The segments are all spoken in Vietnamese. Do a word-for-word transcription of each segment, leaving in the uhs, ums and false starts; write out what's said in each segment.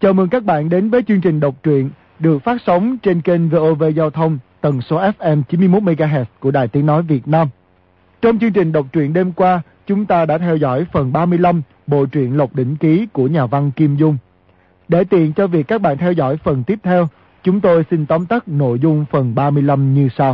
Chào mừng các bạn đến với chương trình đọc truyện được phát sóng trên kênh vê o vê Giao thông tần số ép em chín mươi mốt mê ga héc của Đài Tiếng Nói Việt Nam. Trong chương trình đọc truyện đêm qua, chúng ta đã theo dõi phần ba mươi lăm bộ truyện Lộc Đỉnh Ký của nhà văn Kim Dung. Để tiện cho việc các bạn theo dõi phần tiếp theo, chúng tôi xin tóm tắt nội dung phần ba mươi lăm như sau.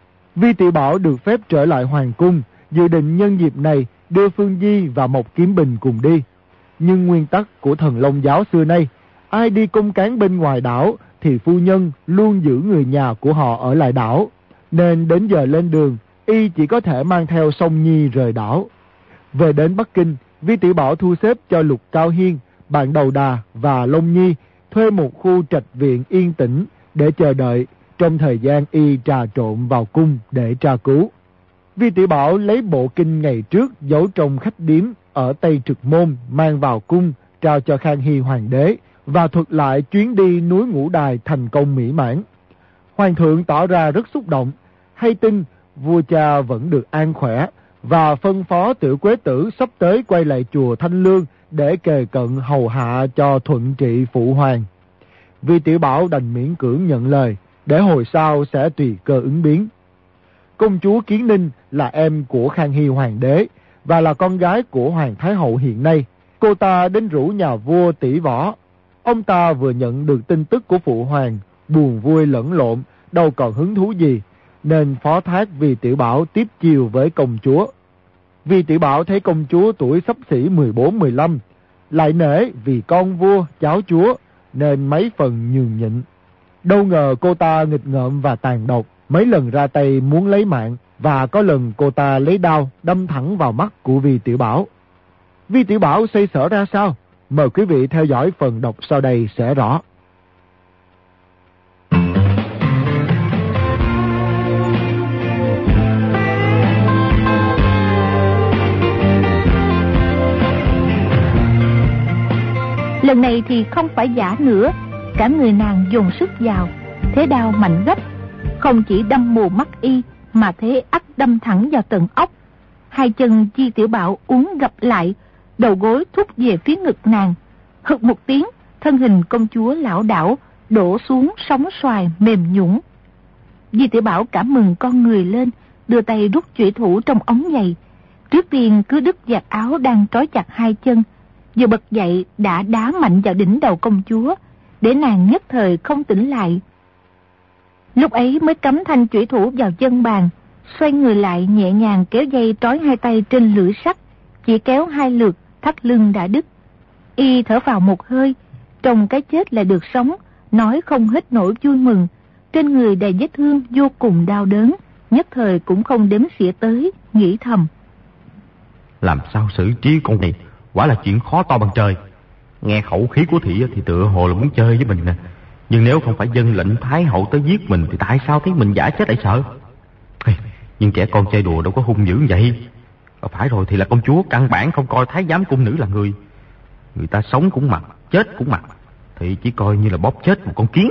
Vi Tiểu Bảo được phép trở lại hoàng cung, dự định nhân dịp này đưa Phương Di và Mộc Kiếm Bình cùng đi. Nhưng nguyên tắc của Thần Long giáo xưa nay, ai đi công cán bên ngoài đảo thì phu nhân luôn giữ người nhà của họ ở lại đảo, nên đến giờ lên đường, y chỉ có thể mang theo Song Nhi rời đảo. Về đến Bắc Kinh, Vi Tiểu Bảo thu xếp cho Lục Cao Hiên, bạn Đầu Đà và Long Nhi thuê một khu trạch viện yên tĩnh để chờ đợi, trong thời gian y trà trộn vào cung để tra cứu. Vi Tiểu Bảo lấy bộ kinh ngày trước giấu trong khách điếm ở Tây Trực Môn mang vào cung, trao cho Khang Hy hoàng đế và thuật lại chuyến đi núi Ngũ Đài thành công mỹ mãn. Hoàng thượng tỏ ra rất xúc động, hay tin vua cha vẫn được an khỏe và phân phó Tiểu Quế Tử sắp tới quay lại chùa Thanh Lương để kề cận hầu hạ cho thuận trị phụ hoàng. Vi Tiểu Bảo đành miễn cưỡng nhận lời, để hồi sau sẽ tùy cơ ứng biến. Công chúa Kiến Ninh là em của Khang Hy hoàng đế và là con gái của Hoàng Thái Hậu hiện nay. Cô ta đến rủ nhà vua tỷ võ. Ông ta vừa nhận được tin tức của phụ hoàng, buồn vui lẫn lộn, đâu còn hứng thú gì, nên phó thác Vi Tiểu Bảo tiếp chiều với công chúa. Vi Tiểu Bảo thấy công chúa tuổi xấp xỉ mười bốn mười lăm, lại nể vì con vua, cháu chúa, nên mấy phần nhường nhịn. Đâu ngờ cô ta nghịch ngợm và tàn độc, mấy lần ra tay muốn lấy mạng, và có lần cô ta lấy đao đâm thẳng vào mắt của Vi Tiểu Bảo. Vi Tiểu Bảo xoay sở ra sao? Mời quý vị theo dõi phần đọc sau đây sẽ rõ. Lần này thì không phải giả nữa, cả người nàng dồn sức vào, thế đao mạnh gấp, không chỉ đâm mù mắt y mà thế ắt đâm thẳng vào tận óc. Hai chân Vi Tiểu Bảo uốn gập lại, đầu gối thúc về phía ngực nàng. Hực một tiếng, thân hình công chúa lảo đảo đổ xuống sóng xoài mềm nhũn. Vi Tiểu Bảo cảm mừng con người lên, đưa tay rút chủy thủ trong ống giày. Trước tiên cứ đứt vạt áo đang trói chặt hai chân, vừa bật dậy đã đá mạnh vào đỉnh đầu công chúa, để nàng nhất thời không tỉnh lại. Lúc ấy mới cắm thanh chủy thủ vào chân bàn, xoay người lại nhẹ nhàng kéo dây trói hai tay trên lưỡi sắt, chỉ kéo hai lượt, thắt lưng đã đứt. Y thở vào một hơi, trong cái chết lại được sống, nói không hết nỗi vui mừng. Trên người đầy vết thương vô cùng đau đớn, nhất thời cũng không đếm xỉa tới, nghĩ thầm: làm sao xử trí con này, quả là chuyện khó to bằng trời. Nghe khẩu khí của thị thì tựa hồ là muốn chơi với mình nè, nhưng nếu không phải dân lệnh Thái Hậu tới giết mình thì tại sao thấy mình giả chết lại sợ? Nhưng trẻ con chơi đùa đâu có hung dữ vậy. Phải rồi, thì là công chúa căn bản không coi thái giám cung nữ là người. Người ta sống cũng mặc, chết cũng mặc, thì chỉ coi như là bóp chết một con kiến.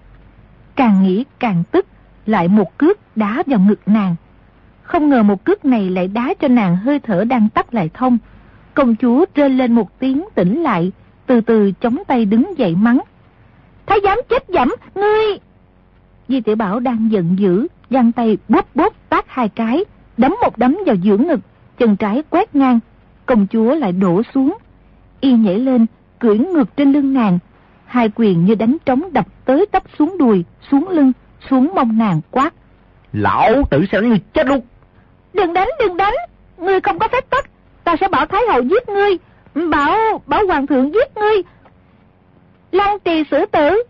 Càng nghĩ càng tức, lại một cước đá vào ngực nàng. Không ngờ một cước này lại đá cho nàng hơi thở đang tắt lại thông. Công chúa rên lên một tiếng tỉnh lại, từ từ chống tay đứng dậy mắng: thái giám chết dẫm, ngươi! Vi Tiểu Bảo đang giận dữ, giang tay bóp bóp tát hai cái, đấm một đấm vào giữa ngực, chân trái quét ngang. Công chúa lại đổ xuống. Y nhảy lên, cưỡi ngược trên lưng nàng, hai quyền như đánh trống đập tới tấp xuống đùi, xuống lưng, xuống mông nàng, quát: lão tử sẽ đánh ngươi chết luôn! Đừng đánh, đừng đánh, ngươi không có phép tắc, ta sẽ bảo Thái Hậu giết ngươi, bảo bảo hoàng thượng giết ngươi, lăng trì xử tử.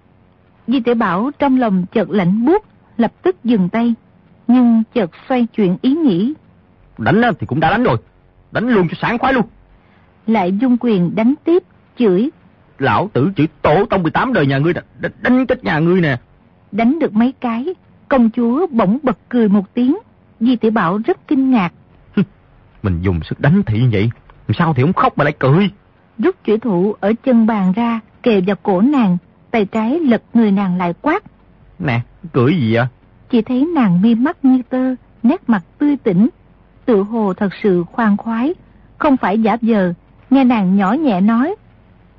Vi Tiểu Bảo trong lòng chợt lạnh buốt, lập tức dừng tay, nhưng chợt xoay chuyển ý nghĩ: đánh thì cũng đã đánh rồi, đánh luôn cho sảng khoái luôn. Lại dung quyền đánh tiếp, chửi: lão tử chửi tổ tông mười tám đời nhà ngươi, đánh, đánh chết nhà ngươi nè. Đánh được mấy cái, công chúa bỗng bật cười một tiếng. Vi Tiểu Bảo rất kinh ngạc: mình dùng sức đánh thị vậy, sao thì không khóc mà lại cười? Rút chủy thủ ở chân bàn ra, kề vào cổ nàng, tay trái lật người nàng lại quát: nè, cười gì vậy? Chỉ thấy nàng mi mắt như tơ, nét mặt tươi tỉnh, tự hồ thật sự khoan khoái, không phải giả vờ. Nghe nàng nhỏ nhẹ nói: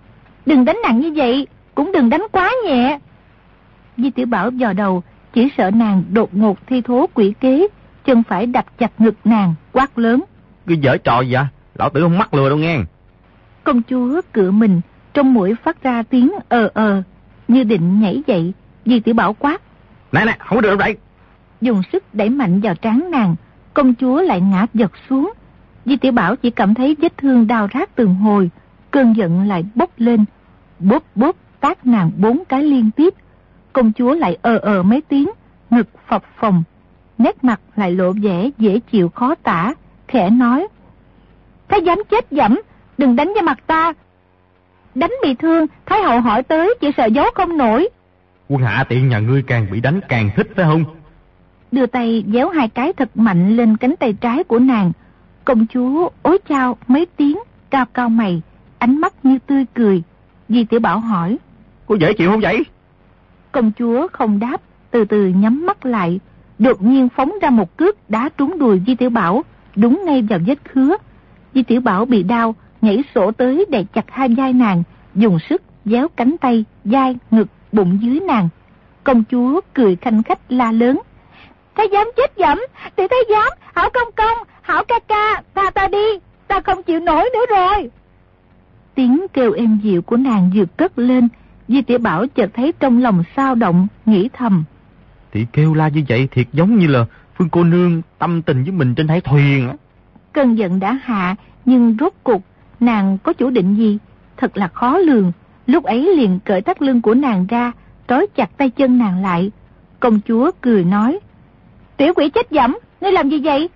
Đừng đánh nặng như vậy, cũng đừng đánh quá nhẹ. Di Tiểu Bảo dò đầu, chỉ sợ nàng đột ngột thi thố quỷ kế, chân phải đập chặt ngực nàng, quát lớn. Cứ giở trò gì vậy? Lão tử không mắc lừa đâu nghe. Công chúa cựa mình, trong mũi phát ra tiếng ờ ờ, như định nhảy dậy. Di Tiểu Bảo quát. Nè nè, không có được đâu đây. Dùng sức đẩy mạnh vào trán nàng, công chúa lại ngã giật xuống. Di Tiểu Bảo chỉ cảm thấy vết thương đau rát từng hồi, cơn giận lại bốc lên, bốp bốp tát nàng bốn cái liên tiếp. Công chúa lại ờ ờ mấy tiếng, ngực phập phồng, nét mặt lại lộ vẻ dễ chịu khó tả, khẽ nói. Thái giám chết dẫm, đừng đánh vào mặt ta. Đánh bị thương, Thái hậu hỏi tới, chỉ sợ giấu không nổi. Quân hạ tiện nhà ngươi càng bị đánh càng thích phải không? Đưa tay déo hai cái thật mạnh lên cánh tay trái của nàng. Công chúa ối chao mấy tiếng, cao cao mày, ánh mắt như tươi cười. Di Tiểu Bảo hỏi. Cô dễ chịu không vậy? Công chúa không đáp, từ từ nhắm mắt lại, đột nhiên phóng ra một cước đá trúng đùi Di Tiểu Bảo, đúng ngay vào vết khứa. Di Tiểu Bảo bị đau, nhảy sổ tới đè chặt hai vai nàng, dùng sức déo cánh tay, vai, ngực, bụng dưới nàng. Công chúa cười khanh khách la lớn. Thái giám chết dẫm, thì thái giám, hảo công công, hảo ca ca, tha ta đi, ta không chịu nổi nữa rồi. Tiếng kêu êm dịu của nàng vừa cất lên, Di Tiểu Bảo chợt thấy trong lòng xao động, nghĩ thầm. Thì kêu la như vậy thiệt giống như là Phương cô nương tâm tình với mình trên hải thuyền á. Cơn giận đã hạ, nhưng rốt cuộc nàng có chủ định gì, thật là khó lường. Lúc ấy liền cởi thắt lưng của nàng ra, trói chặt tay chân nàng lại. Công chúa cười nói. Tiểu quỷ chết dẫm, ngươi làm gì vậy?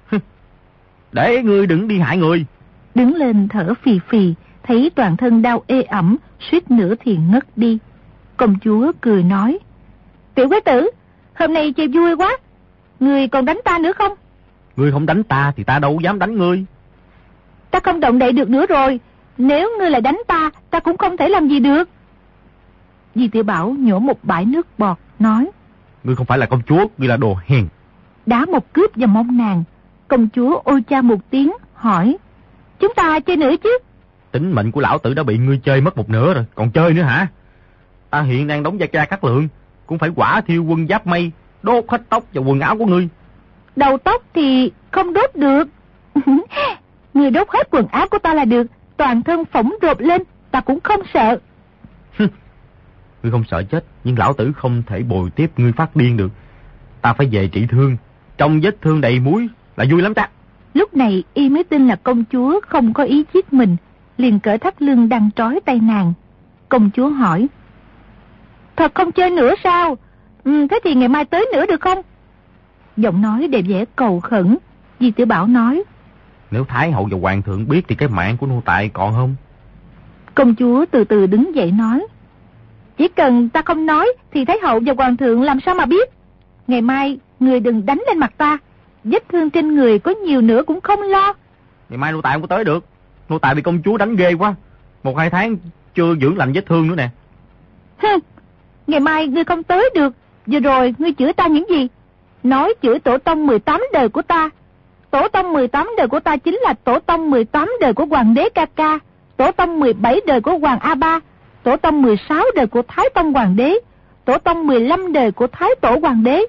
Để ngươi đừng đi hại người. Đứng lên thở phì phì, thấy toàn thân đau ê ẩm, suýt nữa thì ngất đi. Công chúa cười nói. Tiểu quái tử, hôm nay chơi vui quá, ngươi còn đánh ta nữa không? Ngươi không đánh ta thì ta đâu dám đánh ngươi. Ta không động đậy được nữa rồi, nếu ngươi lại đánh ta, ta cũng không thể làm gì được. Di Tiểu Bảo nhổ một bãi nước bọt, nói. Ngươi không phải là công chúa, ngươi là đồ hèn. Đá một cướp vào mông nàng. Công chúa ôi cha một tiếng, hỏi. Chúng ta chơi nữa chứ? Tính mệnh của lão tử đã bị ngươi chơi mất một nửa rồi, còn chơi nữa hả? Ta hiện đang đóng gia cha Cát Lượng, cũng phải quả thiêu quân giáp mây, đốt hết tóc và quần áo của ngươi. Đầu tóc thì không đốt được. Ngươi đốt hết quần áo của ta là được, toàn thân phỏng rộp lên, ta cũng không sợ. Ngươi không sợ chết, nhưng lão tử không thể bồi tiếp ngươi phát điên được. Ta phải về trị thương, trong vết thương đầy muối là vui lắm ta. Lúc này y mới tin là công chúa không có ý giết mình, liền cởi thắt lưng đang trói tay nàng. Công chúa hỏi. Thật không chơi nữa sao? Ừ, thế thì ngày mai tới nữa được không? Giọng nói đầy vẻ cầu khẩn. Di Tiểu Bảo nói. Nếu Thái hậu và hoàng thượng biết thì cái mạng của nô tài còn không? Công chúa từ từ đứng dậy nói. Chỉ cần ta không nói thì Thái hậu và hoàng thượng làm sao mà biết? Ngày mai người đừng đánh lên mặt ta, vết thương trên người có nhiều nữa cũng không lo. Ngày mai nô tài không có tới được, nô tài bị công chúa đánh ghê quá, một hai tháng chưa dưỡng lành vết thương nữa nè. Hừ, ngày mai ngươi không tới được. Vừa rồi ngươi chửi ta những gì? Nói chửi tổ tông mười tám đời của ta. Tổ tông mười tám đời của ta chính là tổ tông mười tám đời của hoàng đế Ca Ca, tổ tông mười bảy đời của hoàng A Ba, tổ tông mười sáu đời của Thái Tông Hoàng đế, tổ tông mười lăm đời của Thái Tổ Hoàng đế.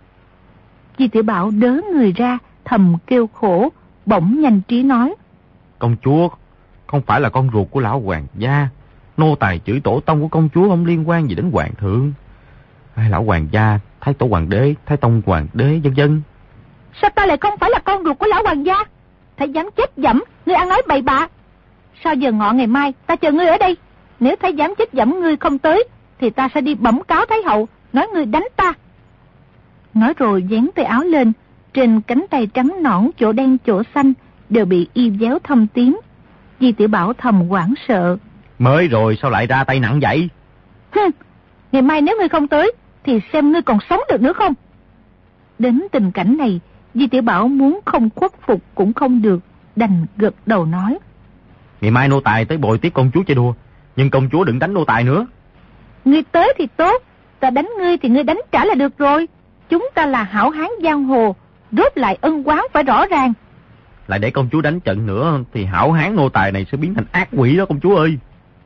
Di Tiểu Bảo đớ người ra, thầm kêu khổ, bỗng nhanh trí nói. Công chúa không phải là con ruột của lão hoàng gia, nô tài chửi tổ tông của công chúa không liên quan gì đến hoàng thượng. Hay lão hoàng gia, Thái Tổ Hoàng đế, Thái Tông Hoàng đế, vân vân. Sao ta lại không phải là con ruột của lão hoàng gia? Thái giám chết dẫm, ngươi ăn nói bậy bạ. Sau giờ ngọ ngày mai ta chờ ngươi ở đây. Nếu thái giám chết dẫm ngươi không tới thì ta sẽ đi bẩm cáo Thái hậu, nói ngươi đánh ta. Nói rồi dán tay áo lên, trên cánh tay trắng nõn chỗ đen chỗ xanh đều bị y déo thâm tím. Di Tiểu Bảo thầm hoảng sợ. Mới rồi sao lại ra tay nặng vậy? Hừ, ngày mai nếu ngươi không tới thì xem ngươi còn sống được nữa không. Đến tình cảnh này, Di Tiểu Bảo muốn không khuất phục cũng không được, đành gật đầu nói. Ngày mai nô tài tới bồi tiếp công chúa chơi đùa, nhưng công chúa đừng đánh nô tài nữa. Ngươi tới thì tốt, ta đánh ngươi thì ngươi đánh trả là được rồi. Chúng ta là hảo hán giang hồ, rốt lại ân oán phải rõ ràng. Lại để công chúa đánh trận nữa thì hảo hán nô tài này sẽ biến thành ác quỷ đó công chúa ơi.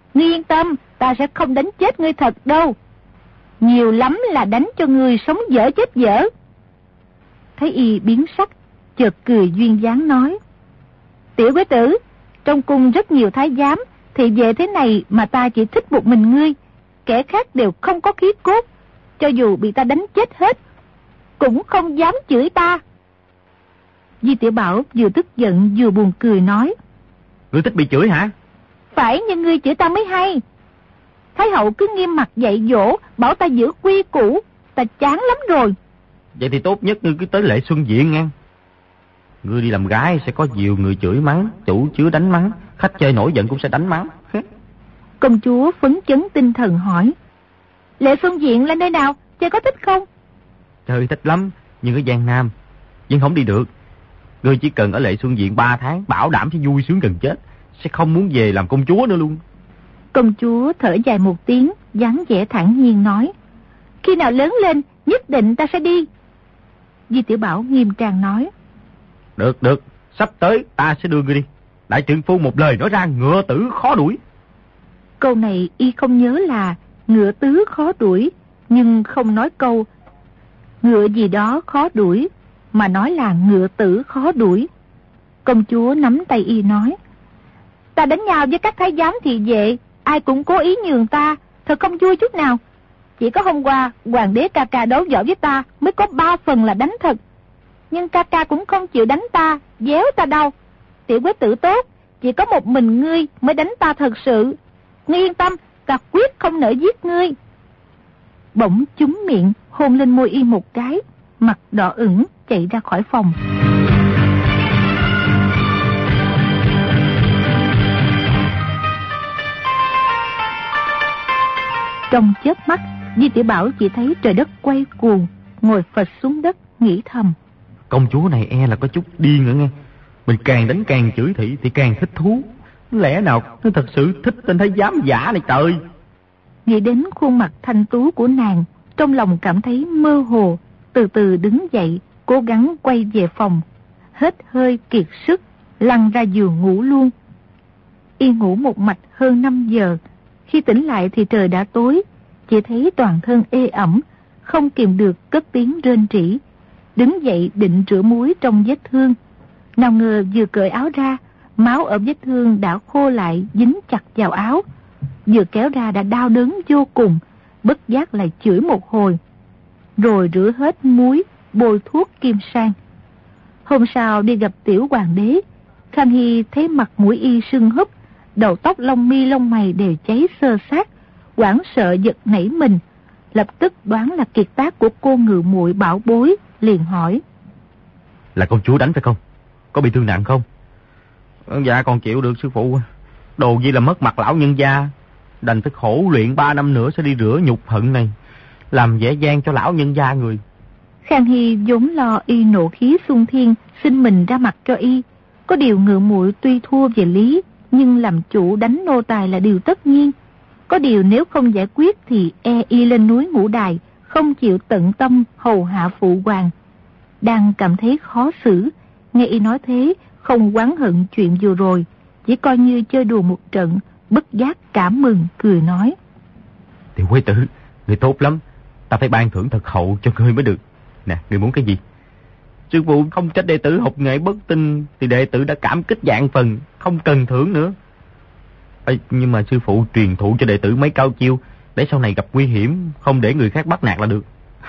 Ngươi yên tâm, ta sẽ không đánh chết ngươi thật đâu. Nhiều lắm là đánh cho ngươi sống dở chết dở. Thấy y biến sắc, chợt cười duyên dáng nói: Tiểu quế tử, trong cung rất nhiều thái giám, thì về thế này mà ta chỉ thích một mình ngươi. Kẻ khác đều không có khí cốt, cho dù bị ta đánh chết hết cũng không dám chửi ta. Di Tiểu Bảo vừa tức giận vừa buồn cười nói: Ngươi thích bị chửi hả? Phải, nhưng ngươi chửi ta mới hay. Thái hậu cứ nghiêm mặt dạy dỗ, bảo ta giữ quy củ, ta chán lắm rồi. Vậy thì tốt nhất ngươi cứ tới Lệ Xuân Viện nghe. Ngươi đi làm gái sẽ có nhiều người chửi mắng, chủ chứa đánh mắng, khách chơi nổi giận cũng sẽ đánh mắng. Công chúa phấn chấn tinh thần hỏi: Lệ Xuân Viện là nơi nào? Chơi có thích không? Chơi thích lắm, nhưng ở Giang Nam nhưng không đi được. Ngươi chỉ cần ở Lệ Xuân Viện ba tháng, bảo đảm sẽ vui sướng gần chết, sẽ không muốn về làm công chúa nữa luôn. Công chúa thở dài một tiếng, dáng vẻ thản nhiên nói: Khi nào lớn lên, nhất định ta sẽ đi. Di Tiểu Bảo nghiêm trang nói: Được, được, sắp tới ta sẽ đưa ngươi đi. Đại trượng phu một lời nói ra, ngựa tử khó đuổi. Câu này y không nhớ là ngựa tứ khó đuổi, nhưng không nói câu ngựa gì đó khó đuổi, mà nói là ngựa tử khó đuổi. Công chúa nắm tay y nói: Ta đánh nhau với các thái giám thị vệ, ai cũng cố ý nhường ta, thật không vui chút nào. Chỉ có hôm qua hoàng đế ca ca đấu võ với ta mới có ba phần là đánh thật. Nhưng ca ca cũng không chịu đánh ta, déo ta đâu. Tiểu quế tử tốt, chỉ có một mình ngươi mới đánh ta thật sự. Ngươi yên tâm, ta quyết không nỡ giết ngươi. Bỗng chúm miệng hôn lên môi y một cái, mặt đỏ ửng chạy ra khỏi phòng. Trong chớp mắt, Di Tiểu Bảo chỉ thấy trời đất quay cuồng, ngồi phịch xuống đất nghĩ thầm: Công chúa này e là có chút điên nữa nghe. Mình càng đánh càng chửi thị thì càng thích thú. Lẽ nào nó thật sự thích tên thái giám giả này trời. Nghĩ đến khuôn mặt thanh tú của nàng, trong lòng cảm thấy mơ hồ, từ từ đứng dậy, cố gắng quay về phòng. Hết hơi kiệt sức, lăn ra giường ngủ luôn. Y ngủ một mạch hơn năm giờ. Khi tỉnh lại thì trời đã tối, chỉ thấy toàn thân ê ẩm, không kìm được cất tiếng rên rỉ. Đứng dậy định rửa muối trong vết thương. Nào ngờ vừa cởi áo ra, máu ở vết thương đã khô lại dính chặt vào áo. Vừa kéo ra đã đau đớn vô cùng, bất giác lại chửi một hồi. Rồi rửa hết muối, bôi thuốc kim sang. Hôm sau đi gặp tiểu hoàng đế, Khang Hy thấy mặt mũi y sưng húp, đầu tóc lông mi lông mày đều cháy xơ xác, hoảng sợ giật nảy mình, lập tức đoán là kiệt tác của cô ngự muội bảo bối, liền hỏi: Là công chúa đánh phải không? Có bị thương nặng không? Dạ còn chịu được sư phụ. Đồ gì là mất mặt lão nhân gia, đành phải khổ luyện ba năm nữa sẽ đi rửa nhục hận này, làm dễ dàng cho lão nhân gia người. Khang Hy vốn lo y nộ khí xung thiên, xin mình ra mặt cho y. Có điều ngự muội tuy thua về lý, nhưng làm chủ đánh nô tài là điều tất nhiên. Có điều nếu không giải quyết thì e y lên núi Ngũ Đài, không chịu tận tâm hầu hạ phụ hoàng. Đang cảm thấy khó xử, nghe y nói thế, không oán hận chuyện vừa rồi, chỉ coi như chơi đùa một trận, bất giác cảm mừng, cười nói: Tiểu quế tử, người tốt lắm, ta phải ban thưởng thật hậu cho ngươi mới được. Nè, ngươi muốn cái gì? Sư phụ không trách đệ tử học nghệ bất tinh, thì đệ tử đã cảm kích vạn phần, không cần thưởng nữa. Ê, nhưng mà sư phụ truyền thụ cho đệ tử mấy cao chiêu, để sau này gặp nguy hiểm, không để người khác bắt nạt là được.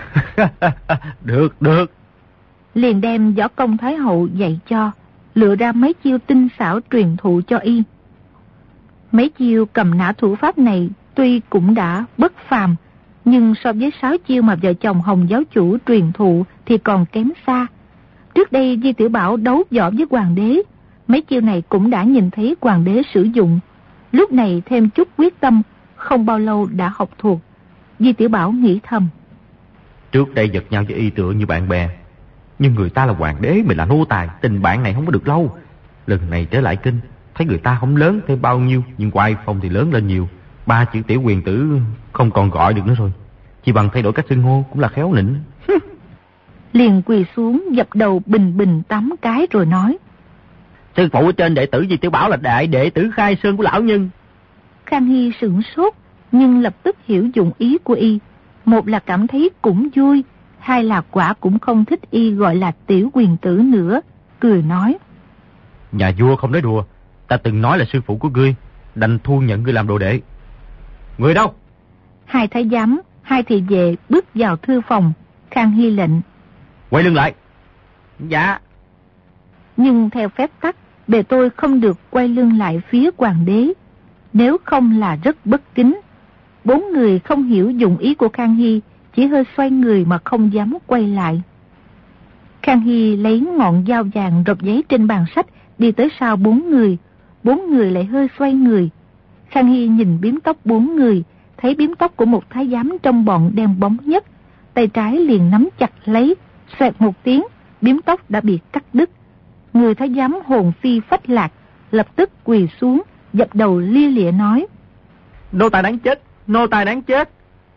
Được, được. Liền đem võ công thái hậu dạy cho, lựa ra mấy chiêu tinh xảo truyền thụ cho y. Mấy chiêu cầm nã thủ pháp này tuy cũng đã bất phàm, nhưng so với sáu chiêu mà vợ chồng Hồng giáo chủ truyền thụ thì còn kém xa. Trước đây Di Tiểu Bảo đấu võ với hoàng đế, mấy chiêu này cũng đã nhìn thấy hoàng đế sử dụng. Lúc này thêm chút quyết tâm, không bao lâu đã học thuộc. Di Tiểu Bảo nghĩ thầm: Trước đây giật nhau với y tựa như bạn bè, nhưng người ta là hoàng đế, mình là nô tài, tình bạn này không có được lâu. Lần này trở lại kinh, thấy người ta không lớn thêm bao nhiêu, nhưng oai phong thì lớn lên nhiều. Ba chữ tiểu quyền tử không còn gọi được nữa rồi, chỉ bằng thay đổi cách xưng hô cũng là khéo nịnh. Liền quỳ xuống dập đầu bình bình tám cái rồi nói: Sư phụ ở trên đệ tử Di Tiểu Bảo là đại đệ tử khai sơn của lão nhân. Khang Hy sửng sốt, nhưng lập tức hiểu dụng ý của y. Một là cảm thấy cũng vui, hai là quả cũng không thích y gọi là tiểu quyền tử nữa, cười nói: Nhà vua không nói đùa, ta từng nói là sư phụ của ngươi, đành thu nhận ngươi làm đồ đệ. Người đâu? Hai thái giám, hai thị vệ bước vào thư phòng. Khang Hy lệnh: Quay lưng lại. Dạ. Nhưng theo phép tắc, bề tôi không được quay lưng lại phía hoàng đế, nếu không là rất bất kính. Bốn người không hiểu dụng ý của Khang Hy, chỉ hơi xoay người mà không dám quay lại. Khang Hy lấy ngọn dao vàng rọc giấy trên bàn sách, đi tới sau bốn người. Bốn người lại hơi xoay người. Khang Hy nhìn bím tóc bốn người, thấy bím tóc của một thái giám trong bọn đen bóng nhất, tay trái liền nắm chặt lấy, xoẹt một tiếng, bím tóc đã bị cắt đứt. Người thái giám hồn phi phách lạc, lập tức quỳ xuống, dập đầu lia lịa nói: Nô tài đáng chết, nô tài đáng chết.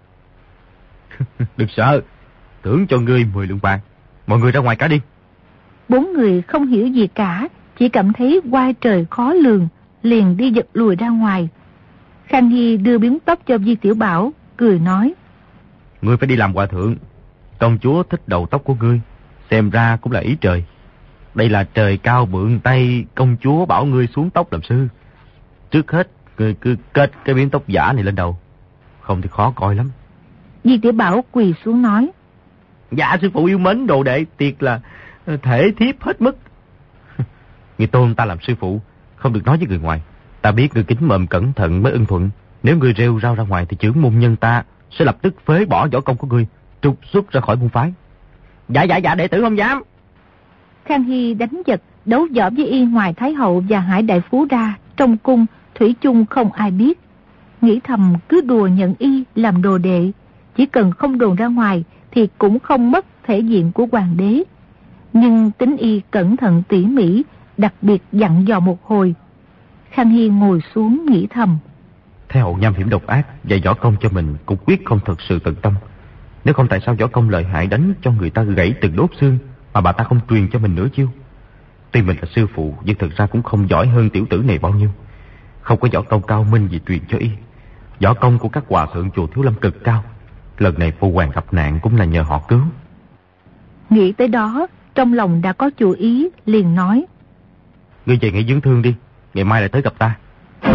Đừng sợ, tưởng cho ngươi mười lượng bạc, mọi người ra ngoài cả đi. Bốn người không hiểu gì cả, chỉ cảm thấy oai trời khó lường, liền đi giật lùi ra ngoài. Khang Hy đưa bím tóc cho Di Tiểu Bảo, cười nói: Ngươi phải đi làm hòa thượng, công chúa thích đầu tóc của ngươi, xem ra cũng là ý trời. Đây là trời cao bượng tay, công chúa bảo ngươi xuống tóc làm sư. Trước hết, ngươi cứ kết cái bím tóc giả này lên đầu, không thì khó coi lắm. Di Tiểu Bảo quỳ xuống nói: Dạ sư phụ yêu mến đồ đệ, tiệt là thể thiếp hết mức. Ngươi tôn ta làm sư phụ, không được nói với người ngoài. Ta biết ngươi kính mồm cẩn thận mới ưng thuận. Nếu ngươi rêu rao ra ngoài thì trưởng môn nhân ta sẽ lập tức phế bỏ võ công của ngươi, trục xuất ra khỏi môn phái. Dạ dạ dạ, đệ tử không dám. Khang Hy đánh giật, đấu võ với y ngoài Thái Hậu và Hải Đại Phú ra, trong cung thủy chung không ai biết. Nghĩ thầm cứ đùa nhận y làm đồ đệ, chỉ cần không đồn ra ngoài thì cũng không mất thể diện của hoàng đế. Nhưng tính y cẩn thận tỉ mỉ, đặc biệt dặn dò một hồi. Khang Hy ngồi xuống nghĩ thầm: Thái Hậu nham hiểm độc ác, dạy võ công cho mình cũng quyết không thật sự tận tâm. Nếu không tại sao võ công lợi hại đánh cho người ta gãy từng đốt xương mà bà ta không truyền cho mình nữa chiêu. Tuy mình là sư phụ, nhưng thật ra cũng không giỏi hơn tiểu tử này bao nhiêu. Không có võ công cao minh gì truyền cho y. Võ công của các hòa thượng chùa Thiếu Lâm cực cao. Lần này phu hoàng gặp nạn cũng là nhờ họ cứu. Nghĩ tới đó, trong lòng đã có chủ ý, liền nói: Ngươi về nghỉ dưỡng thương đi, ngày mai lại tới gặp ta.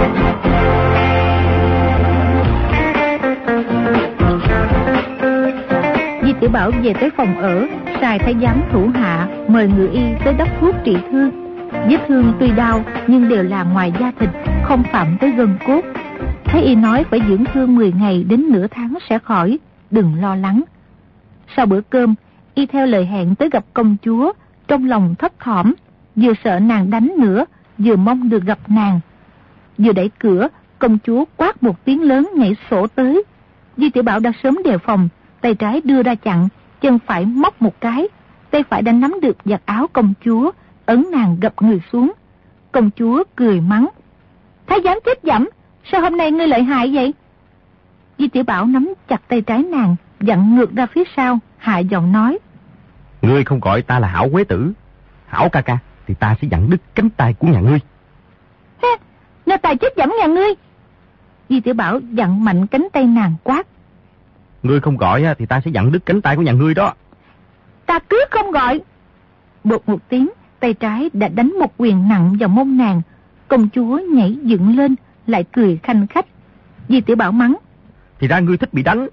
Di Tiểu Bảo về tới phòng ở, sai thái giám thủ hạ mời người y tới đắp thuốc trị thương. Vết thương tuy đau nhưng đều là ngoài da thịt, không phạm tới gân cốt. Thái y nói phải dưỡng thương mười ngày đến nửa tháng sẽ khỏi, đừng lo lắng. Sau bữa cơm, y theo lời hẹn tới gặp công chúa, trong lòng thấp thỏm, vừa sợ nàng đánh nữa, vừa mong được gặp nàng. Vừa đẩy cửa, công chúa quát một tiếng lớn nhảy sổ tới. Di Tiểu Bảo đã sớm đề phòng, tay trái đưa ra chặn, chân phải móc một cái, tay phải đã nắm được giặt áo công chúa, ấn nàng gập người xuống. Công chúa cười mắng: Thái giám chết dẫm, sao hôm nay ngươi lợi hại vậy? Di Tiểu Bảo nắm chặt tay trái nàng, dặn ngược ra phía sau, hạ giọng nói: Ngươi không gọi ta là Hảo Quế Tử, Hảo ca ca, thì ta sẽ dặn đứt cánh tay của nhà ngươi. Hê, nô tài chết dẫm nhà ngươi. Di Tiểu Bảo dặn mạnh cánh tay nàng quát: Ngươi không gọi thì ta sẽ dặn đứt cánh tay của nhà ngươi đó. Ta cứ không gọi. Bột một tiếng, tay trái đã đánh một quyền nặng vào mông nàng. Công chúa nhảy dựng lên, lại cười khanh khách. Di Tiểu Bảo mắng: Thì ra ngươi thích bị đánh.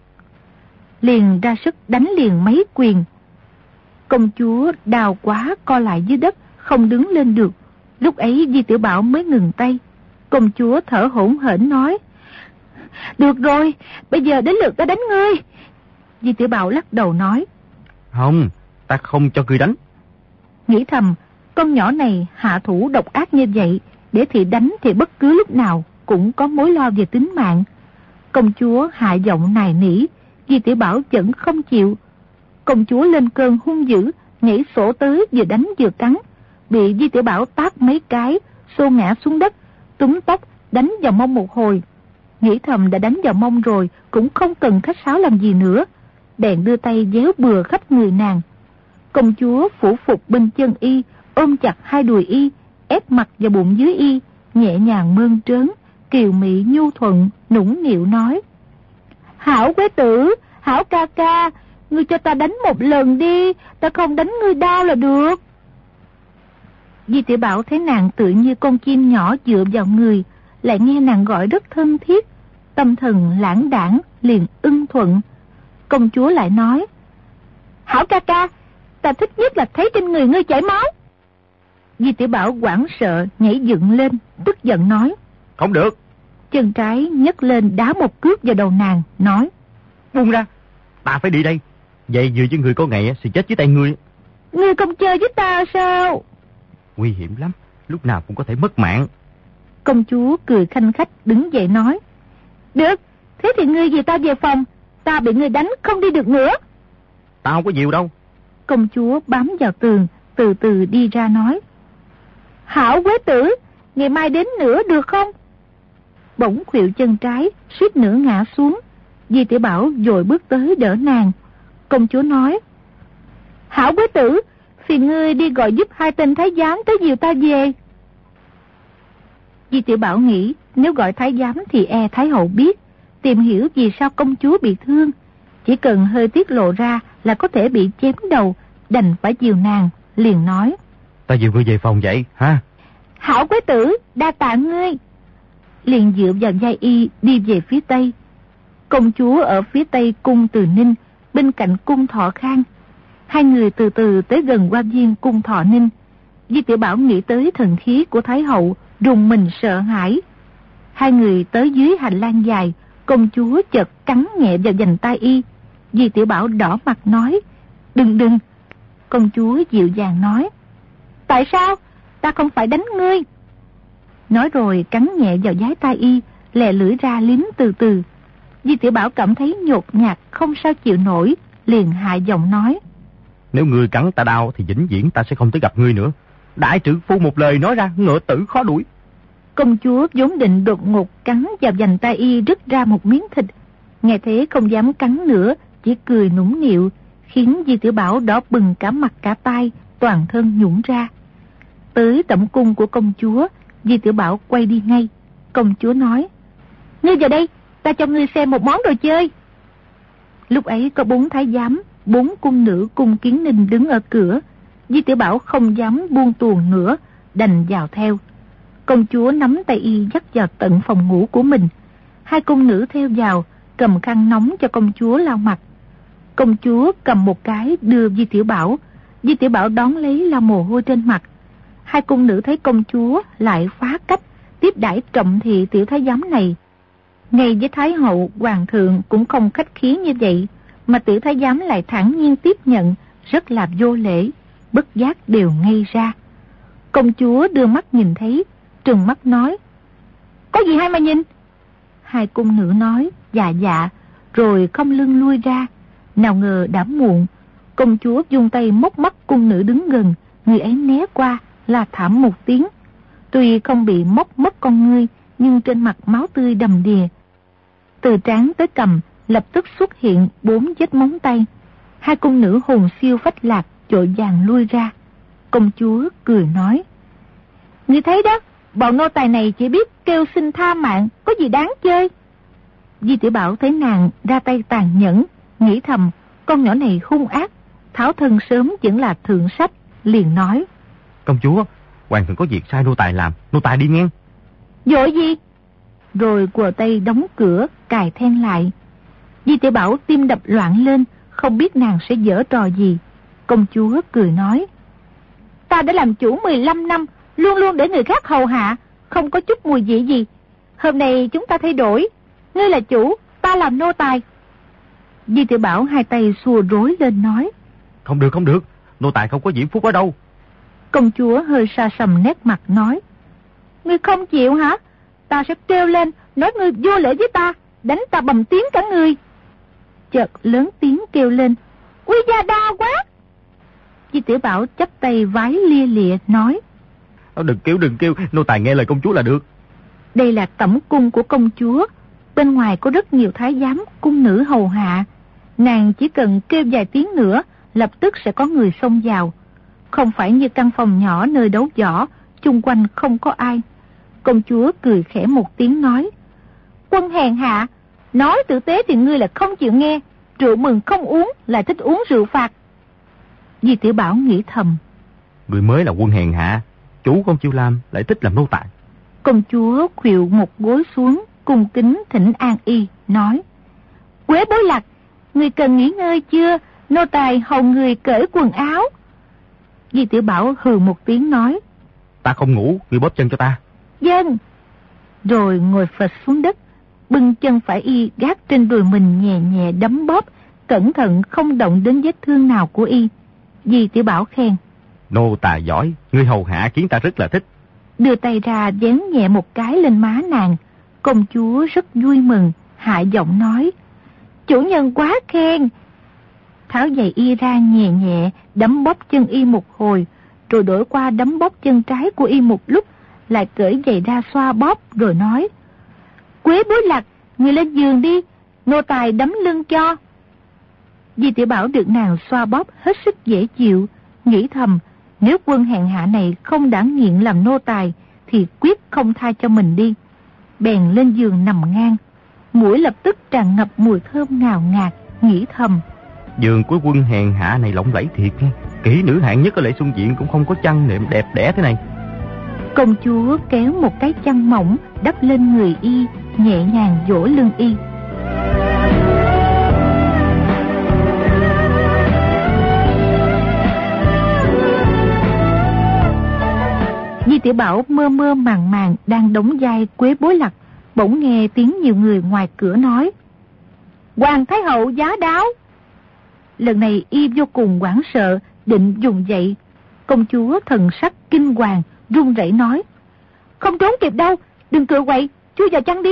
Liền ra sức đánh liền mấy quyền. Công chúa đau quá co lại dưới đất, không đứng lên được. Lúc ấy Di Tiểu Bảo mới ngừng tay. Công chúa thở hổn hển nói: Được rồi, bây giờ đến lượt ta đánh ngươi. Di Tiểu Bảo lắc đầu nói: Không, ta không cho ngươi đánh. Nghĩ thầm, con nhỏ này hạ thủ độc ác như vậy, để thì đánh thì bất cứ lúc nào cũng có mối lo về tính mạng. Công chúa hạ giọng nài nỉ, Di Tiểu Bảo vẫn không chịu. Công chúa lên cơn hung dữ, nhảy sổ tới vừa đánh vừa cắn, bị Di Tiểu Bảo tát mấy cái, xô ngã xuống đất, túm tóc đánh vào mông một hồi. Nghĩ thầm đã đánh vào mông rồi, cũng không cần khách sáo làm gì nữa, bèn đưa tay déo bừa khắp người nàng. Công chúa phủ phục bên chân y, ôm chặt hai đùi y, ép mặt vào bụng dưới y, nhẹ nhàng mơn trớn, kiều mị nhu thuận, nũng nịu nói: Hảo quế tử, Hảo ca ca, ngươi cho ta đánh một lần đi, ta không đánh ngươi đau là được. Di Tiểu Bảo thấy nàng tự như con chim nhỏ dựa vào người, lại nghe nàng gọi rất thân thiết, tâm thần lãng đãng, liền ưng thuận. Công chúa lại nói: Hảo ca ca, ta thích nhất là thấy trên người ngươi chảy máu. Di Tiểu Bảo hoảng sợ nhảy dựng lên, tức giận nói: Không được. Chân trái nhấc lên đá một cước vào đầu nàng, nói: Buông ra, ta phải đi đây. Vậy vừa với người có ngày sẽ chết dưới tay ngươi. Ngươi không chơi với ta sao? Nguy hiểm lắm, lúc nào cũng có thể mất mạng. Công chúa cười khanh khách đứng dậy nói: Được, thế thì ngươi về ta về phòng, ta bị ngươi đánh không đi được nữa. Ta không có chịu đâu. Công chúa bám vào tường, từ từ đi ra nói: Hảo quế tử, ngày mai đến nữa được không? Bỗng khuỵu chân trái, suýt nữa ngã xuống. Di Tiểu Bảo vội bước tới đỡ nàng. Công chúa nói: Hảo quế tử, phiền ngươi đi gọi giúp hai tên thái giám tới dìu ta về. Di Tiểu Bảo nghĩ nếu gọi thái giám thì e thái hậu biết, tìm hiểu vì sao công chúa bị thương. Chỉ cần hơi tiết lộ ra là có thể bị chém đầu, đành phải dìu nàng, liền nói: Ta dìu ngươi về phòng vậy, ha? Hảo quế tử, đa tạ ngươi. Liền dựa vào vai y đi về phía tây. Công chúa ở phía tây cung Từ Ninh, bên cạnh cung Thọ Khang. Hai người từ từ tới gần hoa viên cung Thọ Ninh. Di Tiểu Bảo nghĩ tới thần khí của Thái hậu, rùng mình sợ hãi. Hai người tới dưới hành lang dài, công chúa chợt cắn nhẹ vào vành tai y. Di Tiểu Bảo đỏ mặt nói: Đừng đừng. Công chúa dịu dàng nói: Tại sao? Ta không phải đánh ngươi. Nói rồi cắn nhẹ vào vái tai y, lè lưỡi ra liếm từ từ. Di Tiểu Bảo cảm thấy nhột nhạt không sao chịu nổi, liền hạ giọng nói: Nếu ngươi cắn ta đau thì vĩnh viễn ta sẽ không tới gặp ngươi nữa. Đại trượng phu một lời nói ra, ngựa tử khó đuổi. Công chúa vốn định đột ngột cắn vào vành tai y rứt ra một miếng thịt, nghe thế không dám cắn nữa, chỉ cười nũng nịu, khiến Di Tiểu Bảo đỏ bừng cả mặt cả tai, toàn thân nhũn ra. Tới tẩm cung của công chúa, Di Tiểu Bảo quay đi ngay. Công chúa nói: Ngươi vào đây, ta cho ngươi xem một món đồ chơi. Lúc ấy có bốn thái giám, bốn cung nữ cung Kiến Ninh đứng ở cửa. Di Tiểu Bảo không dám buông tuồng nữa, đành vào theo. Công chúa nắm tay y dắt vào tận phòng ngủ của mình. Hai cung nữ theo vào, cầm khăn nóng cho công chúa lau mặt. Công chúa cầm một cái đưa Di Tiểu Bảo. Di Tiểu Bảo đón lấy lau mồ hôi trên mặt. Hai cung nữ thấy công chúa lại phá cách, tiếp đãi trọng thị tiểu thái giám này. Ngay với thái hậu, hoàng thượng cũng không khách khí như vậy, mà tiểu thái giám lại thản nhiên tiếp nhận, rất là vô lễ, bất giác đều ngây ra. Công chúa đưa mắt nhìn thấy, trừng mắt nói: Có gì hay mà nhìn? Hai cung nữ nói dạ dạ, rồi không lưng lui ra. Nào ngờ đã muộn. Công chúa dùng tay móc mắt cung nữ đứng gần, người ấy né qua, la thảm một tiếng. Tuy không bị móc mất con ngươi, nhưng trên mặt máu tươi đầm đìa. Từ trán tới cằm lập tức xuất hiện bốn vết móng tay. Hai cung nữ hồn siêu phách lạc, vội vàng lui ra. Công chúa cười nói: Ngươi thấy đó, bọn nô tài này chỉ biết kêu xin tha mạng, có gì đáng chơi. Di Tiểu Bảo thấy nàng ra tay tàn nhẫn, nghĩ thầm con nhỏ này hung ác, tháo thân sớm vẫn là thượng sách, liền nói: Công chúa, hoàng thượng có việc sai nô tài làm, nô tài đi nghe. Vội gì? Rồi quờ tay đóng cửa, cài then lại. Di Tiểu Bảo tim đập loạn lên, không biết nàng sẽ giở trò gì. Công chúa cười nói: Ta đã làm chủ mười lăm năm, luôn luôn để người khác hầu hạ, không có chút mùi vị gì. Hôm nay chúng ta thay đổi, ngươi là chủ, ta làm nô tài. Di Tiểu Bảo hai tay xua rối lên nói: Không được, không được, nô tài không có diễm phúc ở đâu. Công chúa hơi sa sầm nét mặt nói: Ngươi không chịu hả? Ta sẽ kêu lên, nói ngươi vô lễ với ta, đánh ta bầm tiếng cả người. Chợt lớn tiếng kêu lên: Uy da đa quá! Di Tiểu Bảo chắp tay vái lia lịa nói: Đừng kêu, đừng kêu, nô tài nghe lời công chúa là được. Đây là tẩm cung của công chúa, bên ngoài có rất nhiều thái giám, cung nữ hầu hạ. Nàng chỉ cần kêu vài tiếng nữa, lập tức sẽ có người xông vào. Không phải như căn phòng nhỏ nơi đấu võ, chung quanh không có ai. Công chúa cười khẽ một tiếng nói: Quân hèn hạ, nói tử tế thì ngươi là không chịu nghe, rượu mừng không uống, lại thích uống rượu phạt. Di Tiểu Bảo nghĩ thầm: Người mới là quân hèn hạ, chủ không chịu làm, lại thích làm nô tài. Công chúa khuỵu một gối xuống, cung kính thỉnh an y, nói: Quế Bối Lạc, người cần nghỉ ngơi chưa? Nô tài hầu người cởi quần áo. Di Tiểu Bảo hừ một tiếng nói: Ta không ngủ, người bóp chân cho ta. Vâng. Rồi ngồi phịch xuống đất, bưng chân phải y gác trên đùi mình nhẹ nhẹ đấm bóp, cẩn thận không động đến vết thương nào của y. Di Tiểu Bảo khen: Nô tài giỏi, ngươi hầu hạ khiến ta rất là thích. Đưa tay ra dán nhẹ một cái lên má nàng. Công chúa rất vui mừng, hạ giọng nói: Chủ nhân quá khen. Tháo giày y ra nhẹ nhẹ đấm bóp chân y một hồi, rồi đổi qua đấm bóp chân trái của y một lúc, lại cởi giày ra xoa bóp, rồi nói: Quế Bối Lạc, người lên giường đi, nô tài đấm lưng cho. Di Tiểu Bảo được nàng xoa bóp hết sức dễ chịu, nghĩ thầm: Nếu quân hèn hạ này không đã nghiện làm nô tài thì quyết không tha cho mình đi. Bèn lên giường nằm ngang, mũi lập tức tràn ngập mùi thơm ngào ngạt, nghĩ thầm: Giường của quân hèn hạ này lộng lẫy thiệt nghe, kỹ nữ hạng nhất ở Lệ Xuân Viện cũng không có chăn nệm đẹp đẽ thế này. Công chúa kéo một cái chăn mỏng đắp lên người y, nhẹ nhàng vỗ lưng y. Di Tiểu Bảo mơ mơ màng màng đang đóng vai Quế Bối Lạc, bỗng nghe tiếng nhiều người ngoài cửa nói: Hoàng Thái Hậu giá đáo. Lần này y vô cùng hoảng sợ, định dùng dậy. Công chúa thần sắc kinh hoàng, run rẩy nói: Không trốn kịp đâu, đừng cựa quậy, chui vào chăn đi.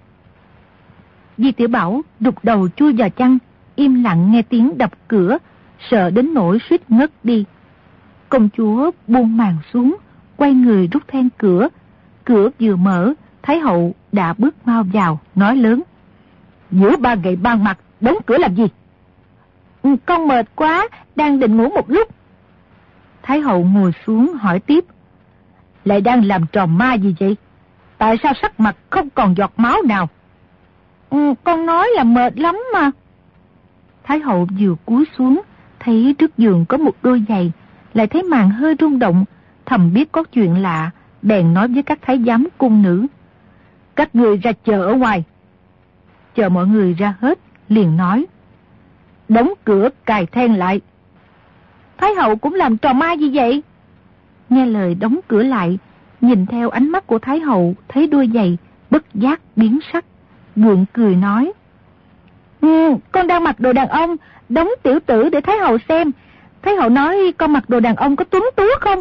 Di Tiểu Bảo đục đầu chui vào chăn, im lặng nghe tiếng đập cửa, sợ đến nỗi suýt ngất đi. Công chúa buông màn xuống, quay người rút then cửa. Cửa vừa mở, Thái Hậu đã bước mau vào, nói lớn: Giữa ba ngày ban mặt, đóng cửa làm gì? Con mệt quá, đang định ngủ một lúc. Thái Hậu ngồi xuống hỏi tiếp: Lại đang làm trò ma gì vậy? Tại sao sắc mặt không còn giọt máu nào? Ừ, con nói là mệt lắm mà. Thái Hậu vừa cúi xuống, thấy trước giường có một đôi giày, lại thấy màn hơi rung động, thầm biết có chuyện lạ, bèn nói với các thái giám cung nữ: Các người ra chờ ở ngoài. Chờ mọi người ra hết, liền nói: Đóng cửa cài then lại. Thái Hậu cũng làm trò ma gì vậy? Nghe lời đóng cửa lại, nhìn theo ánh mắt của Thái Hậu, thấy đôi giày, bất giác biến sắc, gượng cười nói: ừ, Con đang mặc đồ đàn ông, đóng tiểu tử để Thái Hậu xem. Thái Hậu nói con mặc đồ đàn ông có tuấn tú không?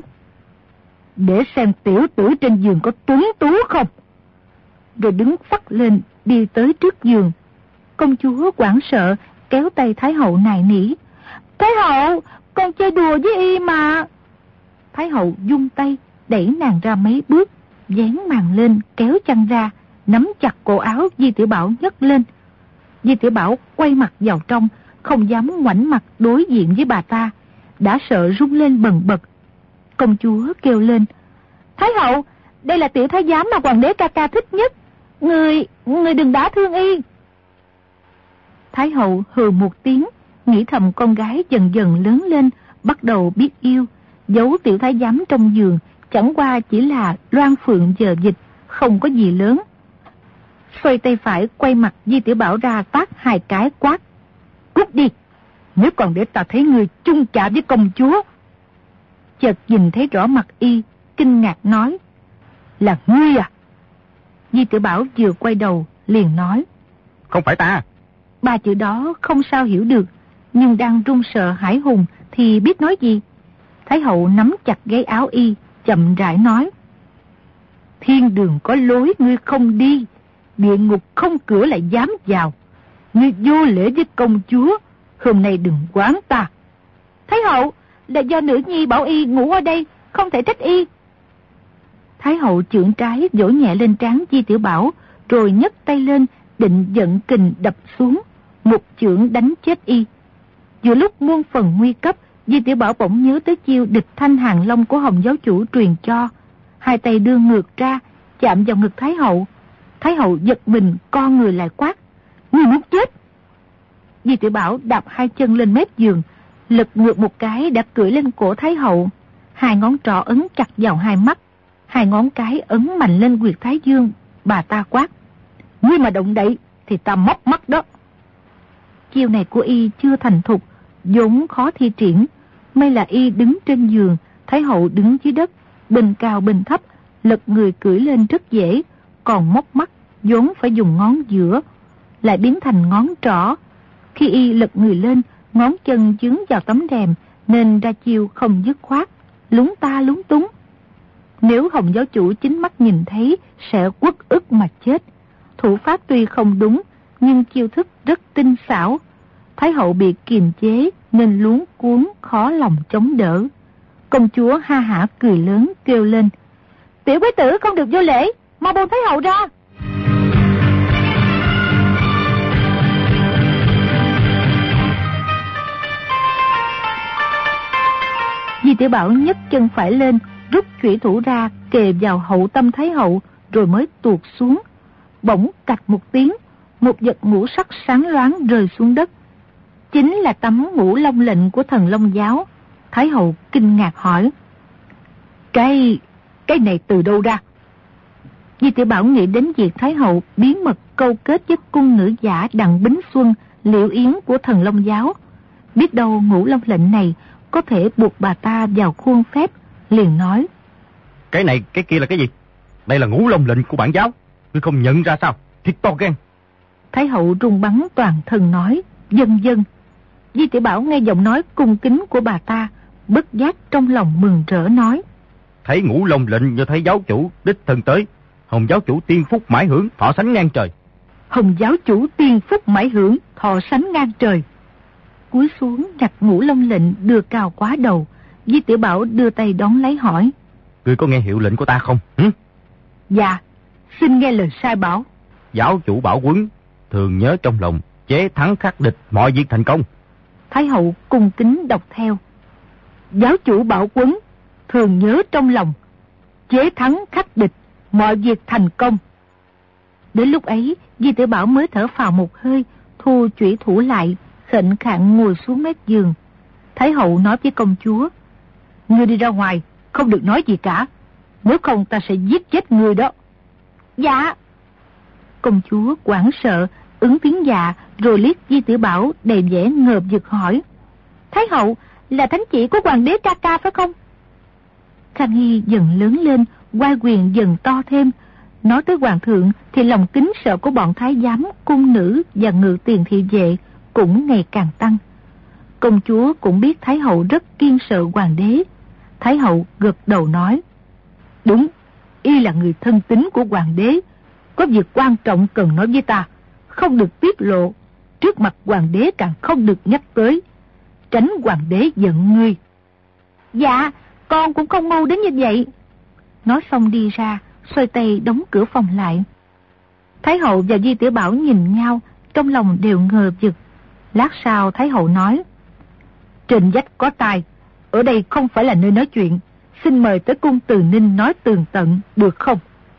Để xem tiểu tử trên giường có tuấn tú không. Rồi đứng phắt lên, đi tới trước giường. Công chúa hoảng sợ, kéo tay Thái Hậu nài nỉ: Thái Hậu, con chơi đùa với y mà. Thái Hậu vung tay, đẩy nàng ra mấy bước, dán màn lên, kéo chăn ra, nắm chặt cổ áo Di Tiểu Bảo nhấc lên. Di Tiểu Bảo quay mặt vào trong, không dám ngoảnh mặt đối diện với bà ta, đã sợ run lên bần bật. Công chúa kêu lên: Thái Hậu, đây là tiểu thái giám mà hoàng đế ca ca thích nhất, người, người đừng đả thương y. Thái Hậu hừ một tiếng, nghĩ thầm con gái dần dần lớn lên, bắt đầu biết yêu, giấu tiểu thái giám trong giường chẳng qua chỉ là loan phượng giờ dịch, không có gì lớn. Xoay tay phải quay mặt Di Tiểu Bảo ra tát hai cái, quát: Cút đi, nếu còn để ta thấy người chung chạm với công chúa. Chợt nhìn thấy rõ mặt y, kinh ngạc nói: Là ngươi à? Di Tiểu Bảo vừa quay đầu liền nói: Không phải ta. Ba chữ đó không sao hiểu được, nhưng đang run sợ hãi hùng thì biết nói gì. Thái Hậu nắm chặt gáy áo y, chậm rãi nói: Thiên đường có lối ngươi không đi, địa ngục không cửa lại dám vào. Ngươi vô lễ với công chúa, hôm nay đừng quán ta. Thái Hậu, là do nữ nhi bảo y ngủ ở đây, không thể trách y. Thái Hậu chưởng trái vỗ nhẹ lên trán Di Tiểu Bảo, rồi nhấc tay lên định giận kình đập xuống, một chưởng đánh chết y. Giữa lúc muôn phần nguy cấp, Di Tiểu Bảo bỗng nhớ tới chiêu địch thanh hàng long của Hồng giáo chủ truyền cho, hai tay đưa ngược ra, chạm vào ngực Thái hậu. Thái hậu giật mình co người lại quát: "Ngươi muốn chết!" Di Tiểu Bảo đạp hai chân lên mép giường, lật ngược một cái đã cưỡi lên cổ Thái hậu. Hai ngón trỏ ấn chặt vào hai mắt, hai ngón cái ấn mạnh lên huyệt thái dương. Bà ta quát: "Ngươi mà động đậy thì ta móc mắt đó." Chiêu này của y chưa thành thục, vốn khó thi triển. May là y đứng trên giường, Thái hậu đứng dưới đất, bên cao bên thấp, lật người cưỡi lên rất dễ. Còn móc mắt vốn phải dùng ngón giữa, lại biến thành ngón trỏ. Khi y lật người lên, ngón chân chướng vào tấm rèm, nên ra chiêu không dứt khoát, lúng ta lúng túng. Nếu Hồng giáo chủ chính mắt nhìn thấy sẽ uất ức mà chết. Thủ pháp tuy không đúng, nhưng chiêu thức rất tinh xảo. Thái hậu bị kiềm chế nên luống cuống khó lòng chống đỡ. Công chúa ha hả cười lớn kêu lên: "Tiểu quý tử không được vô lễ, mau buông Thái hậu ra." Di Tiểu Bảo nhấc chân phải lên, rút chủy thủ ra kề vào hậu tâm Thái hậu, rồi mới tuột xuống. Bỗng cạch một tiếng, một vật ngũ sắc sáng loáng rơi xuống đất. Chính là tấm ngũ long lệnh của Thần Long giáo. Thái hậu kinh ngạc hỏi: Cái... cái này từ đâu ra? Di Tiểu Bảo nghĩ đến việc Thái hậu bí mật câu kết với cung nữ giả Đặng Bính Xuân, Liệu Yến của Thần Long giáo. Biết đâu ngũ long lệnh này có thể buộc bà ta vào khuôn phép, liền nói: Cái này cái kia là cái gì? Đây là ngũ long lệnh của bản giáo, ngươi không nhận ra sao? Thiệt to gan. Thái hậu run bắn toàn thân nói: Vâng vâng. Di Tiểu Bảo nghe giọng nói cung kính của bà ta, bất giác trong lòng mừng rỡ nói: Thấy ngũ long lệnh như thấy giáo chủ đích thân tới, Hồng giáo chủ tiên phúc mãi hưởng, thọ sánh ngang trời. Hồng giáo chủ tiên phúc mãi hưởng, thọ sánh ngang trời. Cúi xuống đặt ngũ long lệnh đưa cao quá đầu. Di Tiểu Bảo đưa tay đón lấy hỏi: Ngươi có nghe hiệu lệnh của ta không? Hử? Dạ, xin nghe lời sai bảo. Giáo chủ Bảo Quấn thường nhớ trong lòng, chế thắng khắc địch, mọi việc thành công. Thái hậu cung kính đọc theo: Giáo chủ Bảo Quấn thường nhớ trong lòng, chế thắng khắc địch, mọi việc thành công. Đến lúc ấy, Di Tiểu Bảo mới thở phào một hơi, thu chủy thủ lại, khệnh khạng ngồi xuống mép giường. Thái hậu nói với công chúa: Ngươi đi ra ngoài, không được nói gì cả, nếu không ta sẽ giết chết ngươi đó. Dạ. Công chúa hoảng sợ, ứng tiếng dạ, rồi liếc Di Tiểu Bảo đầy vẻ ngờ vực hỏi: Thái hậu là thánh chỉ của hoàng đế ca ca phải không? Khang Hy dần lớn lên, oai quyền dần to thêm. Nói tới hoàng thượng thì lòng kính sợ của bọn thái giám, cung nữ và ngự tiền thị vệ cũng ngày càng tăng. Công chúa cũng biết Thái hậu rất kiên sợ hoàng đế. Thái hậu gật đầu nói: Đúng, y là người thân tín của hoàng đế. Có việc quan trọng cần nói với ta, không được tiết lộ. Trước mặt hoàng đế càng không được nhắc tới, tránh hoàng đế giận ngươi. Dạ, con cũng không ngu đến như vậy. Nói xong đi ra, xoay tay đóng cửa phòng lại. Thái hậu và Di Tiểu Bảo nhìn nhau, trong lòng đều ngờ vực. Lát sau Thái hậu nói: Trên vách có tai, ở đây không phải là nơi nói chuyện, xin mời tới cung Từ Ninh nói tường tận, được không?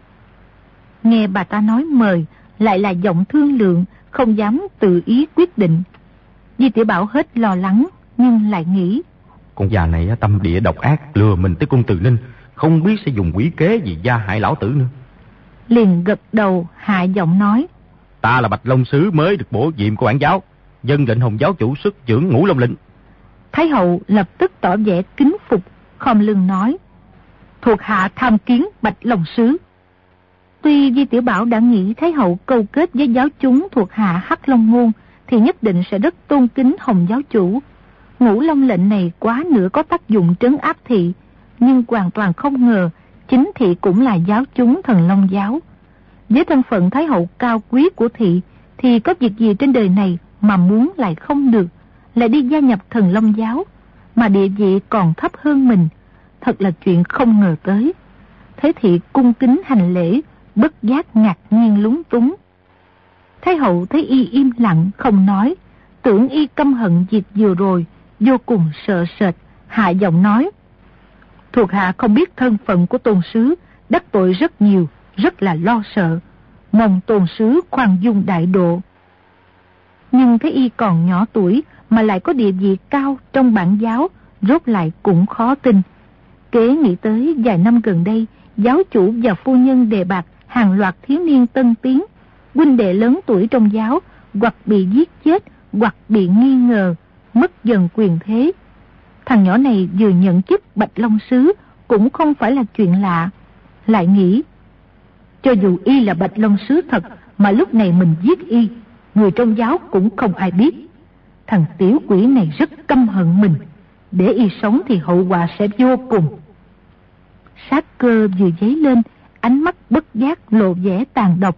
Nghe bà ta nói mời, lại là giọng thương lượng, không dám tự ý quyết định. Di Tiểu Bảo hết lo lắng, nhưng lại nghĩ: Con già này tâm địa độc ác, lừa mình tới cung Từ Ninh, không biết sẽ dùng quỷ kế gì gia hại lão tử nữa. Liền gật đầu hạ giọng nói: Ta là Bạch Long sứ mới được bổ nhiệm của bản giáo, dân lệnh Hồng giáo chủ xuất chưởng ngũ long lệnh. Thái hậu lập tức tỏ vẻ kính phục, khom lưng nói: Thuộc hạ tham kiến Bạch Long sứ. Tuy Di Tiểu Bảo đã nghĩ Thái hậu câu kết với giáo chúng thuộc hạ Hắc Long môn thì nhất định sẽ rất tôn kính Hồng giáo chủ. Ngũ long lệnh này quá nửa có tác dụng trấn áp thị, nhưng hoàn toàn không ngờ chính thị cũng là giáo chúng Thần Long giáo. Với thân phận Thái hậu cao quý của thị thì có việc gì trên đời này mà muốn lại không được, lại đi gia nhập Thần Long giáo, mà địa vị còn thấp hơn mình, thật là chuyện không ngờ tới. Thế thị cung kính hành lễ, bất giác ngạc nhiên lúng túng. Thái hậu thấy y im lặng không nói, tưởng y căm hận việc vừa rồi, vô cùng sợ sệt, hạ giọng nói: Thuộc hạ không biết thân phận của tôn sứ, đắc tội rất nhiều, rất là lo sợ, mong tôn sứ khoan dung đại độ. Nhưng thấy y còn nhỏ tuổi mà lại có địa vị cao trong bản giáo, rốt lại cũng khó tin. Kế nghĩ tới vài năm gần đây, giáo chủ và phu nhân đề bạt hàng loạt thiếu niên tân tiến, huynh đệ lớn tuổi trong giáo, hoặc bị giết chết, hoặc bị nghi ngờ, mất dần quyền thế. Thằng nhỏ này vừa nhận chức Bạch Long Sứ cũng không phải là chuyện lạ. Lại nghĩ, cho dù y là Bạch Long Sứ thật, mà lúc này mình giết y, người trong giáo cũng không ai biết. Thằng tiểu quỷ này rất căm hận mình, để y sống thì hậu quả sẽ vô cùng. Sát cơ vừa dấy lên, ánh mắt bất giác lộ vẻ tàn độc.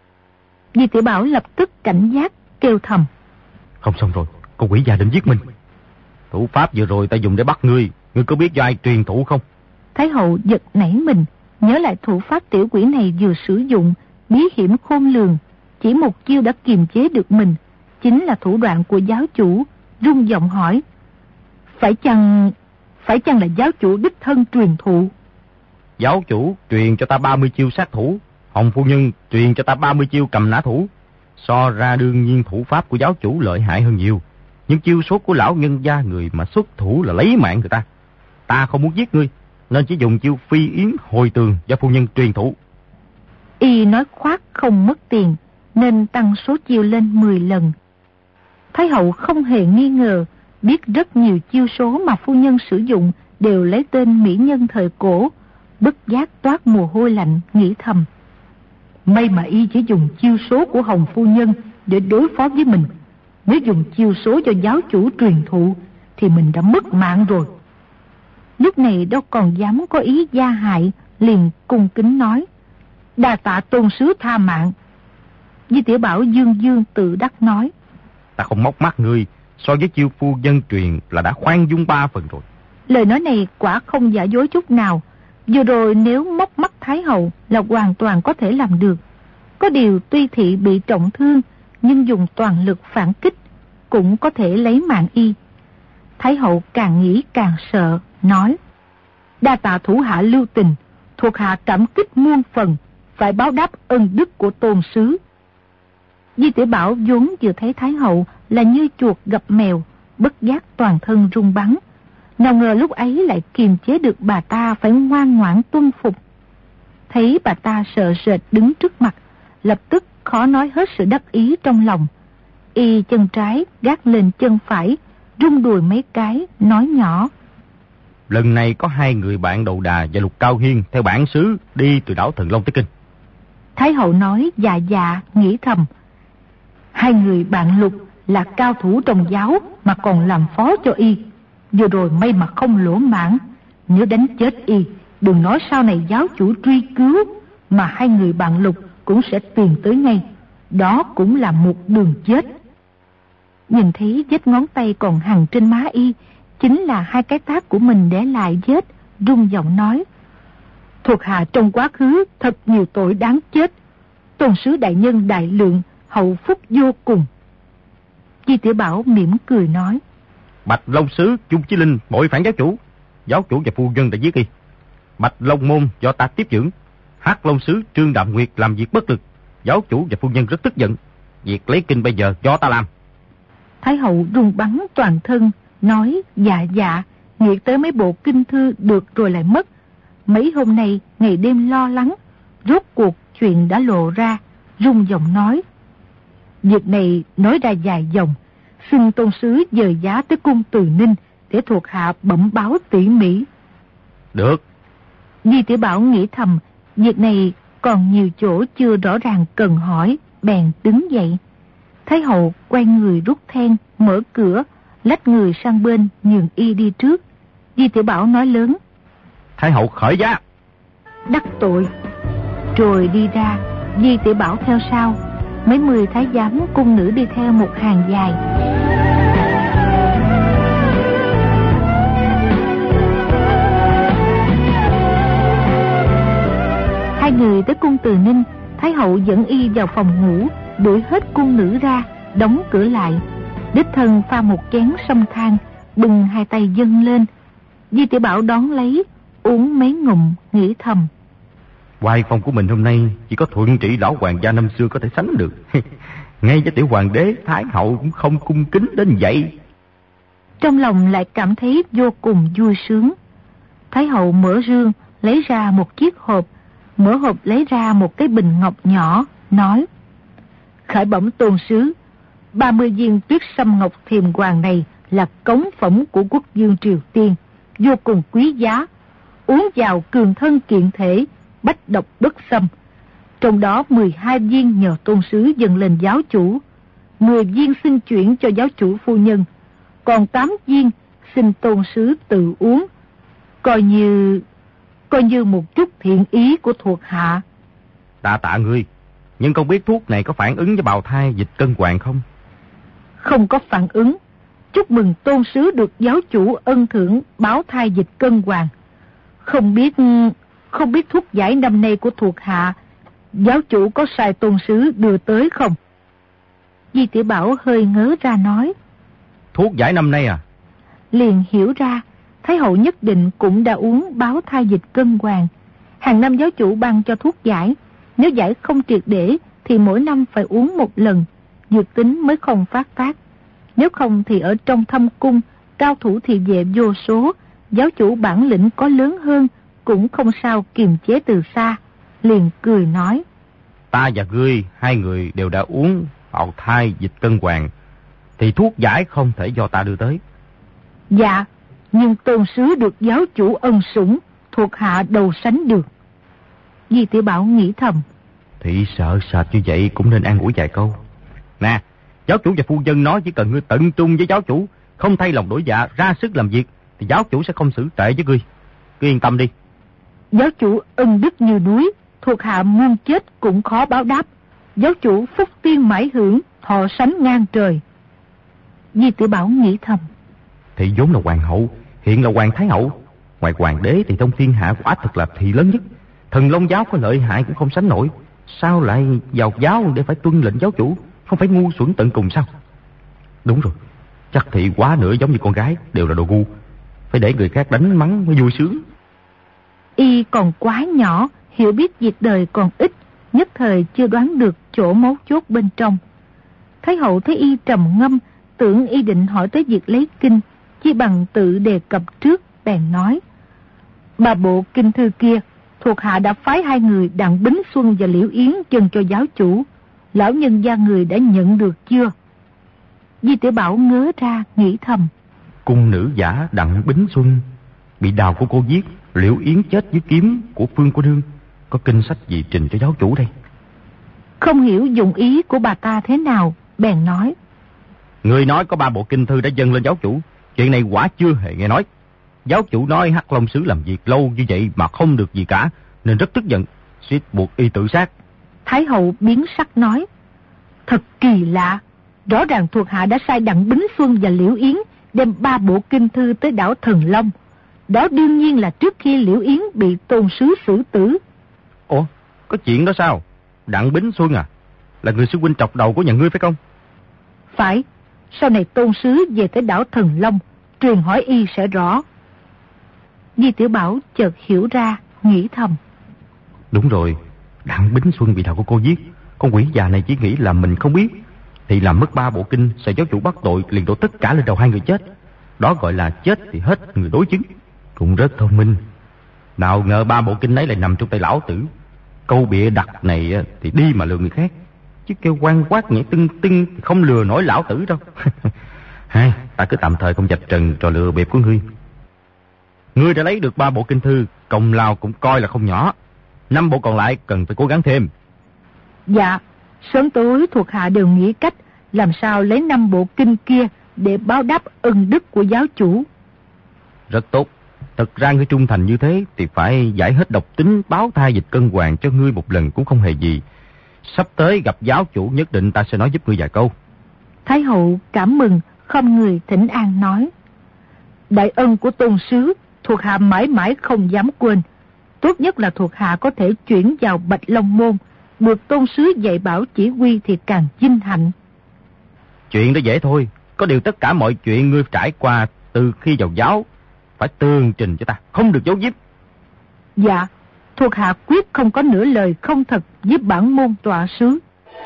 Di Tiểu Bảo lập tức cảnh giác, kêu thầm: Không xong rồi, con quỷ già định giết mình. Thủ pháp vừa rồi ta dùng để bắt ngươi, ngươi có biết do ai truyền thủ không? Thái hậu giật nảy mình, nhớ lại thủ pháp tiểu quỷ này vừa sử dụng, bí hiểm khôn lường, chỉ một chiêu đã kiềm chế được mình, chính là thủ đoạn của giáo chủ, rung giọng hỏi: Phải chăng, phải chăng là giáo chủ đích thân truyền thụ? Giáo chủ truyền cho ta ba mươi chiêu sát thủ, Hồng phu nhân truyền cho ta ba mươi chiêu cầm nã thủ. So ra đương nhiên thủ pháp của giáo chủ lợi hại hơn nhiều, nhưng chiêu số của lão nhân gia người mà xuất thủ là lấy mạng người ta. Ta không muốn giết ngươi, nên chỉ dùng chiêu phi yến hồi tường do phu nhân truyền thủ. Y nói khoác không mất tiền, nên tăng số chiêu lên mười lần. Thái hậu không hề nghi ngờ, biết rất nhiều chiêu số mà phu nhân sử dụng đều lấy tên mỹ nhân thời cổ, bất giác toát mồ hôi lạnh, nghĩ thầm: May mà y chỉ dùng chiêu số của Hồng phu nhân để đối phó với mình. Nếu dùng chiêu số cho giáo chủ truyền thụ thì mình đã mất mạng rồi. Lúc này đâu còn dám có ý gia hại, liền cung kính nói: Đa tạ tôn sứ tha mạng. Di Tiểu Bảo dương dương tự đắc nói: Ta không móc mắt ngươi, so với chiêu phu nhân truyền là đã khoan dung ba phần rồi. Lời nói này quả không giả dối chút nào. Vừa rồi nếu móc mắt Thái hậu là hoàn toàn có thể làm được. Có điều tuy thị bị trọng thương, nhưng dùng toàn lực phản kích cũng có thể lấy mạng y. Thái hậu càng nghĩ càng sợ, nói: Đa tạ thủ hạ lưu tình, thuộc hạ cảm kích muôn phần, phải báo đáp ân đức của tôn sứ. Di Tiểu Bảo vốn vừa thấy Thái hậu là như chuột gặp mèo, bất giác toàn thân run bắn. Nào ngờ lúc ấy lại kiềm chế được bà ta phải ngoan ngoãn tuân phục. Thấy bà ta sợ sệt đứng trước mặt, lập tức khó nói hết sự đắc ý trong lòng. Y chân trái gác lên chân phải, rung đùi mấy cái, nói nhỏ: Lần này có hai người bạn Đầu Đà và Lục Cao Hiên theo bản xứ đi từ đảo Thần Long tới Kinh. Thái hậu nói dạ dạ, nghĩ thầm: Hai người bạn Lục là cao thủ trong giáo mà còn làm phó cho y. Vừa rồi may mà không lỗ mãn, nếu đánh chết y, đừng nói sau này giáo chủ truy cứu, mà hai người bạn Lục cũng sẽ tìm tới ngay. Đó cũng là một đường chết. Nhìn thấy vết ngón tay còn hằn trên má y, chính là hai cái tát của mình để lại vết, rung giọng nói: Thuộc hạ trong quá khứ thật nhiều tội đáng chết. Tôn sứ đại nhân đại lượng, hậu phúc vô cùng. Di Tiểu Bảo mỉm cười nói: Bạch Long Sứ Chung Chí Linh bội phản giáo chủ, giáo chủ và phu nhân đã giết y. Bạch Long Môn do ta tiếp dưỡng, Hắc Long Sứ Trương Đạm Nguyệt làm việc bất lực, giáo chủ và phu nhân rất tức giận. Việc lấy kinh bây giờ do ta làm. Thái hậu run bắn toàn thân, nói dạ dạ, nghĩ tới mấy bộ kinh thư được rồi lại mất. Mấy hôm nay ngày đêm lo lắng, rốt cuộc chuyện đã lộ ra, rung giọng nói: Việc này nói ra dài dòng, xin tôn sứ dời giá tới cung Từ Ninh để thuộc hạ bẩm báo tỉ mỉ. Được. Di Tiểu Bảo nghĩ thầm, việc này còn nhiều chỗ chưa rõ ràng cần hỏi, bèn đứng dậy. Thái hậu quay người rút then, mở cửa, lách người sang bên nhường y đi trước. Di Tiểu Bảo nói lớn: Thái hậu khởi giá. Đắc tội. Rồi đi ra, Di Tiểu Bảo theo sau. Mấy mươi thái giám cung nữ đi theo một hàng dài. Hai người tới cung Từ Ninh, Thái hậu dẫn y vào phòng ngủ, đuổi hết cung nữ ra, đóng cửa lại. Đích thân pha một chén sâm than, bưng hai tay dâng lên. Di Tiểu Bảo đón lấy, uống mấy ngụm, nghĩ thầm: Hoài phong của mình hôm nay chỉ có Thuận Trị lão hoàng gia năm xưa có thể sánh được. Ngay với tiểu hoàng đế Thái hậu cũng không cung kính đến vậy. Trong lòng lại cảm thấy vô cùng vui sướng. Thái hậu mở rương lấy ra một chiếc hộp, mở hộp lấy ra một cái bình ngọc nhỏ, nói: khởi bẩm tôn sứ, ba mươi viên tuyết sâm ngọc thiềm hoàng này là cống phẩm của quốc dương Triều Tiên, vô cùng quý giá, uống vào cường thân kiện thể, bách độc bất xâm. Trong đó mười hai viên nhờ tôn sứ dâng lên giáo chủ, mười viên xin chuyển cho giáo chủ phu nhân, còn tám viên xin tôn sứ tự uống, coi như coi như một chút thiện ý của thuộc hạ. Tạ tạ ngươi, nhưng không biết thuốc này có phản ứng với bào thai dịch cân hoàng không? Không có phản ứng. Chúc mừng tôn sứ được giáo chủ ân thưởng báo thai dịch cân hoàng. Không biết không biết thuốc giải năm nay của thuộc hạ, giáo chủ có sai tôn sứ đưa tới không? Di Tiểu Bảo hơi ngớ ra nói: thuốc giải năm nay à? Liền hiểu ra Thái hậu nhất định cũng đã uống báo thai dịch cân hoàng. Hàng năm giáo chủ ban cho thuốc giải, nếu giải không triệt để thì mỗi năm phải uống một lần, dược tính mới không phát tác. Nếu không thì ở trong thâm cung, cao thủ thị vệ vô số, giáo chủ bản lĩnh có lớn hơn cũng không sao kiềm chế từ xa. Liền cười nói: ta và ngươi hai người đều đã uống bào thai dịch cân hoàng, thì thuốc giải không thể do ta đưa tới. Dạ, nhưng tôn sứ được giáo chủ ân sủng, thuộc hạ đầu sánh được. Di Tiểu Bảo nghĩ thầm: Thị sợ sệt như vậy cũng nên an ủi vài câu. Nè, giáo chủ và phu nhân nói chỉ cần ngươi tận trung với giáo chủ, không thay lòng đổi dạ, ra sức làm việc, thì giáo chủ sẽ không xử tệ với ngươi. Cứ yên tâm đi. Giáo chủ ân đức như núi, thuộc hạ muôn chết cũng khó báo đáp. Giáo chủ phúc tiên mãi hưởng, thọ sánh ngang trời. Di Tiểu Bảo nghĩ thầm: Thị vốn là hoàng hậu, hiện là hoàng thái hậu. Ngoài hoàng đế thì trong thiên hạ quả thật là thị lớn nhất. Thần Long giáo có lợi hại cũng không sánh nổi, sao lại vào giáo để phải tuân lệnh giáo chủ? Không phải ngu xuẩn tận cùng sao? Đúng rồi, chắc thị quá nữa giống như con gái, đều là đồ ngu, phải để người khác đánh mắng mới vui sướng. Y còn quá nhỏ, hiểu biết việc đời còn ít, nhất thời chưa đoán được chỗ mấu chốt bên trong. Thái hậu thấy y trầm ngâm, tưởng y định hỏi tới việc lấy kinh, chi bằng tự đề cập trước, bèn nói: Ba bộ kinh thư kia, thuộc hạ đã phái hai người Đặng Bính Xuân và Liễu Yến dâng cho giáo chủ. Lão nhân gia người đã nhận được chưa? Di Tiểu Bảo ngớ ra, nghĩ thầm: Cung nữ giả Đặng Bính Xuân bị đào của cô giết, Liễu Yến chết dưới kiếm của Phương cô nương, có kinh sách gì trình cho giáo chủ đây? Không hiểu dụng ý của bà ta thế nào, bèn nói: Người nói có ba bộ kinh thư đã dâng lên giáo chủ, chuyện này quả chưa hề nghe nói. Giáo chủ nói Hắc Long sứ làm việc lâu như vậy mà không được gì cả, nên rất tức giận, suýt buộc y tự sát. Thái hậu biến sắc nói: Thật kỳ lạ, rõ ràng thuộc hạ đã sai Đặng Bính Xuân và Liễu Yến đem ba bộ kinh thư tới đảo Thần Long. Đó đương nhiên là trước khi Liễu Yến bị tôn sứ xử tử. Ủa, có chuyện đó sao? Đặng Bính Xuân à, là người sư huynh trọc đầu của nhà ngươi phải không? Phải, sau này tôn sứ về tới đảo Thần Long, truyền hỏi y sẽ rõ. Di Tiểu Bảo chợt hiểu ra, nghĩ thầm: Đúng rồi, Đặng Bính Xuân bị thảo của cô giết, con quỷ già này chỉ nghĩ là mình không biết, thì làm mất ba bộ kinh, sợ giáo chủ bắt tội liền đổ tất cả lên đầu hai người chết. Đó gọi là chết thì hết người đối chứng. Cũng rất thông minh. Nào ngờ ba bộ kinh ấy lại nằm trong tay lão tử. Câu bịa đặt này thì đi mà lừa người khác, chứ kêu quan quát nhảy tưng tưng thì không lừa nổi lão tử đâu. Hai, ta cứ tạm thời không vạch trần trò lừa bịp của ngươi. Ngươi đã lấy được ba bộ kinh thư, công lao cũng coi là không nhỏ. Năm bộ còn lại cần phải cố gắng thêm. Dạ, sớm tối thuộc hạ đều nghĩ cách làm sao lấy năm bộ kinh kia để báo đáp ân đức của giáo chủ. Rất tốt. Thật ra ngươi trung thành như thế thì phải giải hết độc tính báo thai dịch cân hoàng cho ngươi một lần cũng không hề gì. Sắp tới gặp giáo chủ nhất định ta sẽ nói giúp ngươi vài câu. Thái hậu cảm mừng, không người thỉnh an nói: Đại ân của tôn sứ, thuộc hạ mãi mãi không dám quên. Tốt nhất là thuộc hạ có thể chuyển vào Bạch Long Môn, được tôn sứ dạy bảo chỉ huy thì càng vinh hạnh. Chuyện đó dễ thôi, có điều tất cả mọi chuyện ngươi trải qua từ khi vào giáo phải tường trình cho ta, không được giấu giếm. Dạ, Thuộc hạ quyết không có nửa lời không thật với bản môn tọa sứ.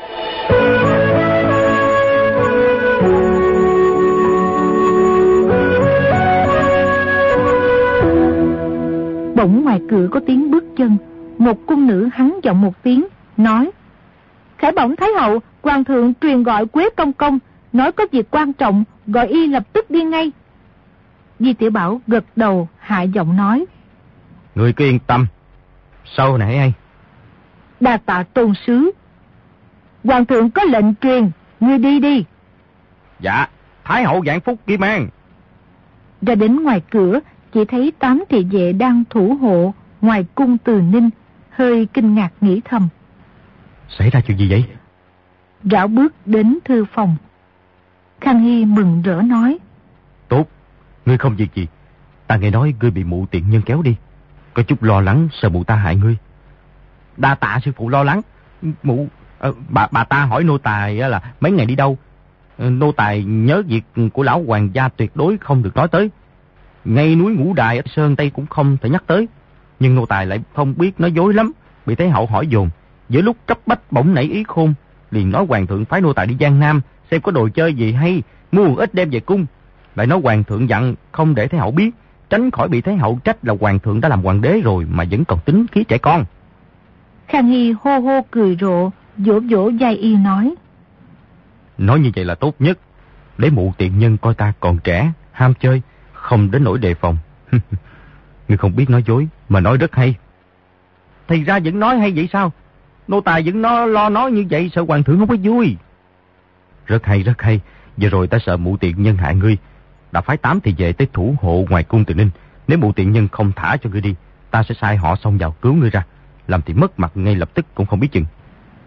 Bỗng ngoài cửa có tiếng bước chân. Một cung nữ hắn giọng một tiếng, nói: Khải bẩm Thái hậu, hoàng thượng truyền gọi Quế công công, nói có việc quan trọng, gọi y lập tức đi ngay. Di Tiểu Bảo gật đầu, hạ giọng nói: Người cứ yên tâm, sau này hay. Đa tạ tôn sứ. Hoàng thượng có lệnh truyền, ngươi đi đi. Dạ, Thái hậu vạn phúc kim an. Ra đến ngoài cửa, chỉ thấy tám thị vệ đang thủ hộ ngoài cung Từ Ninh, hơi kinh ngạc nghĩ thầm: Xảy ra chuyện gì vậy? Rảo bước đến thư phòng. Khang Hy mừng rỡ nói: Tốt, ngươi không việc gì. Ta nghe nói ngươi bị mụ tiện nhân kéo đi, có chút lo lắng sợ mụ ta hại ngươi. Đa tạ sư phụ lo lắng. Mụ à, bà bà ta hỏi nô tài là mấy ngày đi đâu. Nô tài nhớ việc của lão hoàng gia tuyệt đối không được nói tới. Ngay núi Ngũ Đài ở Sơn Tây cũng không thể nhắc tới. Nhưng nô tài lại không biết nói dối lắm, bị Thái hậu hỏi dồn. Giữa lúc cấp bách bỗng nảy ý khôn, liền nói hoàng thượng phái nô tài đi Giang Nam xem có đồ chơi gì hay, mua một ít đem về cung. Lại nói hoàng thượng dặn không để Thái hậu biết, tránh khỏi bị Thái hậu trách là hoàng thượng đã làm hoàng đế rồi mà vẫn còn tính khí trẻ con. Khang Hy hô hô cười rộ, vỗ vỗ vai y nói: Nói như vậy là tốt nhất, để mụ tiện nhân coi ta còn trẻ, ham chơi, không đến nỗi đề phòng. Ngươi không biết nói dối mà nói rất hay. Thì ra vẫn nói hay vậy sao? Nô tài vẫn nó lo nói như vậy sợ hoàng thượng không có vui. Rất hay, rất hay. Vừa rồi ta sợ mụ tiện nhân hại ngươi, đã phái tám thị vệ tới thủ hộ ngoài cung Từ Ninh. Nếu mụ tiện nhân không thả cho ngươi đi, ta sẽ sai họ xông vào cứu ngươi ra, làm thì mất mặt ngay lập tức cũng không biết chừng.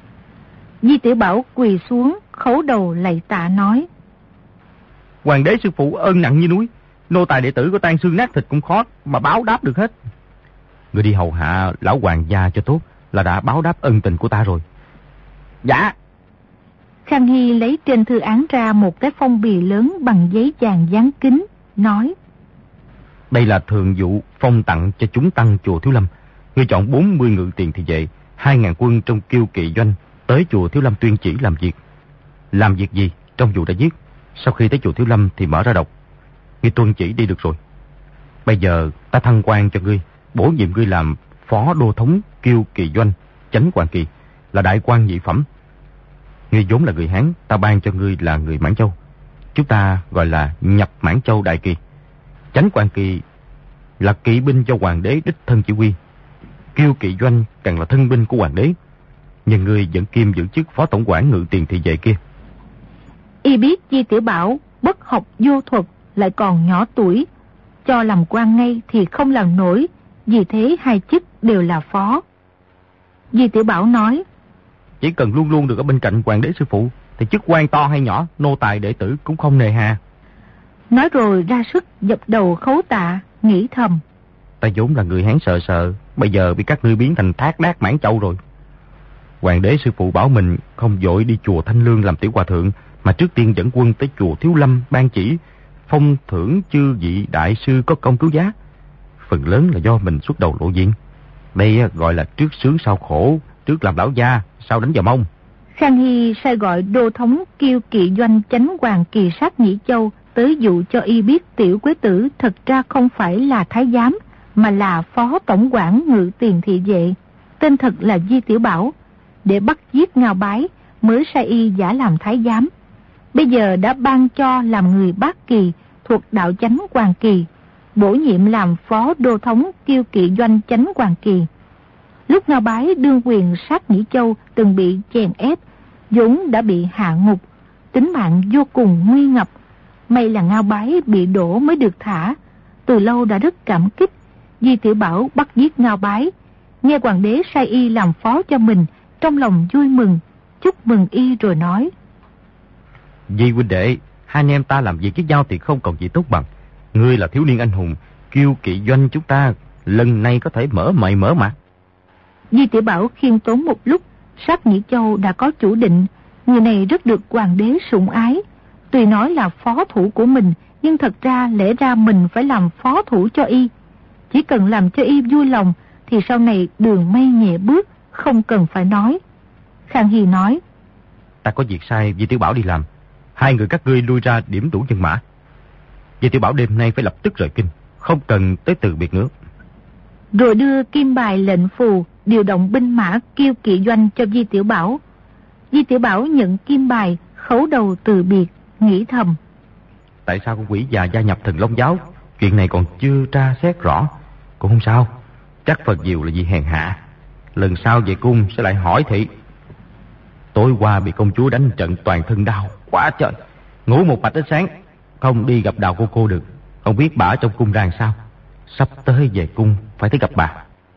Di Tiểu Bảo quỳ xuống khấu đầu lạy tạ nói: Hoàng đế sư phụ ơn nặng như núi, nô tài đệ tử có tan xương nát thịt cũng khó mà báo đáp được hết. Ngươi đi hầu hạ lão hoàng gia cho tốt là đã báo đáp ân tình của ta rồi. Dạ. Khang Hy lấy trên thư án ra một cái phong bì lớn bằng giấy vàng dán kính, nói: Đây là thường vụ phong tặng cho chúng tăng chùa Thiếu Lâm. Ngươi chọn bốn mươi ngự tiền thị vệ, hai ngàn quân trong Kiêu Kỵ doanh tới chùa Thiếu Lâm tuyên chỉ làm việc. Làm việc gì trong vụ đã viết, sau khi tới chùa Thiếu Lâm thì mở ra đọc. Ngươi tuân chỉ đi được rồi. Bây giờ ta thăng quan cho ngươi, bổ nhiệm ngươi làm phó đô thống Kiêu Kỵ doanh Chánh Quan Kỳ, là đại quan nhị phẩm. Ngươi vốn là người Hán, ta ban cho ngươi là người Mãn Châu. Chúng ta gọi là nhập Mãn Châu đại kỳ. Chánh Quan Kỳ là kỵ binh do hoàng đế đích thân chỉ huy. Kiêu Kỵ doanh càng là thân binh của hoàng đế. Nhưng ngươi vẫn kiêm giữ chức phó tổng quản ngự tiền thị vệ kia. Y biết Di Tiểu Bảo bất học vô thuật, lại còn nhỏ tuổi, cho làm quan ngay thì không làm nổi, vì thế hai chức đều là phó. Di Tiểu Bảo nói: Chỉ cần luôn luôn được ở bên cạnh hoàng đế sư phụ thì chức quan to hay nhỏ, nô tài đệ tử cũng không nề hà. Nói rồi ra sức dập đầu khấu tạ, nghĩ thầm: Ta vốn là người Hán sợ sợ, bây giờ bị các ngươi biến thành thác đác Mãn Châu rồi. Hoàng đế sư phụ bảo mình không vội đi chùa Thanh Lương làm tiểu hòa thượng, mà trước tiên dẫn quân tới chùa Thiếu Lâm ban chỉ phong thưởng chư vị đại sư có công cứu giá. Phần lớn là do mình xuất đầu lộ diện. Đây gọi là trước sướng sau khổ, trước làm lão gia, sau đánh vào mông. Khang Hy sai gọi đô thống Kiêu Kỵ doanh Chánh Hoàng Kỳ sát Nhĩ Châu tới dụ cho y biết tiểu quế tử thật ra không phải là thái giám, mà là phó tổng quản ngự tiền thị vệ, tên thật là Di Tiểu Bảo, để bắt giết Ngao Bái mới sai y giả làm thái giám. Bây giờ đã ban cho làm người Bát Kỳ thuộc đạo Chánh Hoàng Kỳ, bổ nhiệm làm phó đô thống Kiêu Kỵ doanh Chánh Hoàng Kỳ. Lúc Ngao Bái đương quyền sát Nhĩ Châu từng bị chèn ép, vốn đã bị hạ ngục, tính mạng vô cùng nguy ngập. May là Ngao Bái bị đổ mới được thả, từ lâu đã rất cảm kích. Di Tiểu Bảo bắt giết Ngao Bái, nghe hoàng đế sai y làm phó cho mình, trong lòng vui mừng, chúc mừng y rồi nói: Di huynh đệ, hai anh em ta làm việc với nhau thì không còn gì tốt bằng. Ngươi là thiếu niên anh hùng, Kiêu Kỵ doanh chúng ta lần này có thể mở mày mở mặt. Di Tiểu Bảo khiêm tốn một lúc, sát Nhĩ Châu đã có chủ định, người này rất được hoàng đế sủng ái. Tuy nói là phó thủ của mình, nhưng thật ra lẽ ra mình phải làm phó thủ cho y. Chỉ cần làm cho y vui lòng, thì sau này đường mây nhẹ bước, không cần phải nói. Khang Hy nói: Ta có việc sai Di Tiểu Bảo đi làm. Hai người các ngươi lui ra điểm đủ nhân mã. Di Tiểu Bảo đêm nay phải lập tức rời kinh, không cần tới từ biệt nữa. Rồi đưa kim bài lệnh phù điều động binh mã Kiêu Kỵ doanh cho Di Tiểu Bảo. Di Tiểu Bảo nhận kim bài, khấu đầu từ biệt, nghĩ thầm: Tại sao con quỷ già gia nhập Thần Long giáo? Chuyện này còn chưa tra xét rõ. Cũng không sao, chắc phần nhiều là vì hèn hạ. Lần sau về cung sẽ lại hỏi thị. Tối qua bị công chúa đánh trận toàn thân đau quá trời, ngủ một mạch đến sáng, không đi gặp Đào cô cô được. Không biết bà ở trong cung ra sao. Sắp tới về cung phải tới gặp bà.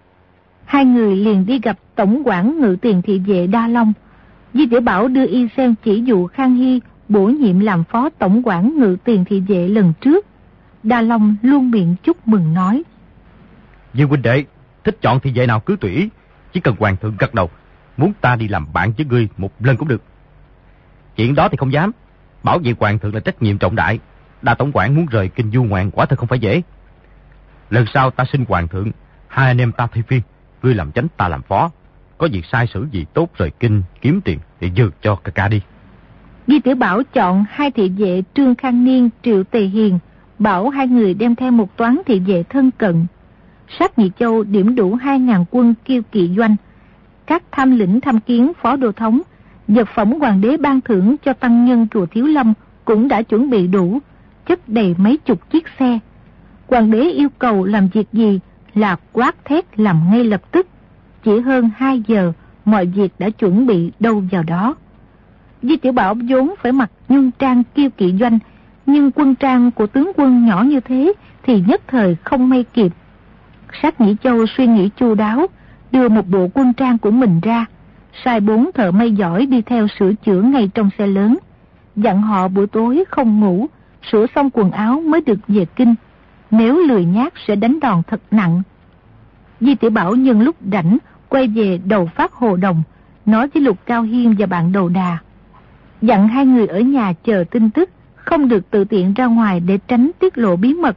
Hai người liền đi gặp tổng quản ngự tiền thị vệ Đa Long. Di Tiểu Bảo đưa y xem chỉ dụ Khang Hy bổ nhiệm làm phó tổng quản ngự tiền thị vệ lần trước. Đa Long luôn miệng chúc mừng nói: Dương huynh đệ, thích chọn thị vệ nào cứ tùy ý, chỉ cần hoàng thượng gật đầu, muốn ta đi làm bạn với ngươi một lần cũng được. Chuyện đó thì không dám, bảo vệ hoàng thượng là trách nhiệm trọng đại. Đa tổng quản muốn rời kinh du ngoạn quả thật không phải dễ. Lần sau ta xin hoàng thượng, hai anh em ta thay phiên, ngươi làm chánh ta làm phó. Có việc sai sử gì tốt rời kinh kiếm tiền thì dư cho ca ca đi. Di Tiểu Bảo chọn hai thị vệ Trương Khang Niên, Triệu Tề Hiền, bảo hai người đem theo một toán thị vệ thân cận. Sát Nhị Châu điểm đủ hai ngàn quân Kiêu Kỵ doanh. Các tham lĩnh tham kiến phó đô thống, vật phẩm hoàng đế ban thưởng cho tăng nhân chùa Thiếu Lâm cũng đã chuẩn bị đủ, chất đầy mấy chục chiếc xe. Hoàng đế yêu cầu làm việc gì là quát thét làm ngay lập tức. Chỉ hơn hai giờ, mọi việc đã chuẩn bị đâu vào đó. Di Tiểu Bảo vốn phải mặc nhung trang Kiêu Kỵ doanh, nhưng quân trang của tướng quân nhỏ như thế thì nhất thời không may kịp. Sát Nhĩ Châu suy nghĩ chu đáo, đưa một bộ quân trang của mình ra, sai bốn thợ may giỏi đi theo sửa chữa ngay trong xe lớn, dặn họ buổi tối không ngủ, sửa xong quần áo mới được về kinh, nếu lười nhác sẽ đánh đòn thật nặng. Di Tiểu Bảo nhân lúc rảnh quay về Đầu Phát Hồ Đồng, nói với Lục Cao Hiên và bạn Đầu Đà, dặn hai người ở nhà chờ tin tức, không được tự tiện ra ngoài để tránh tiết lộ bí mật.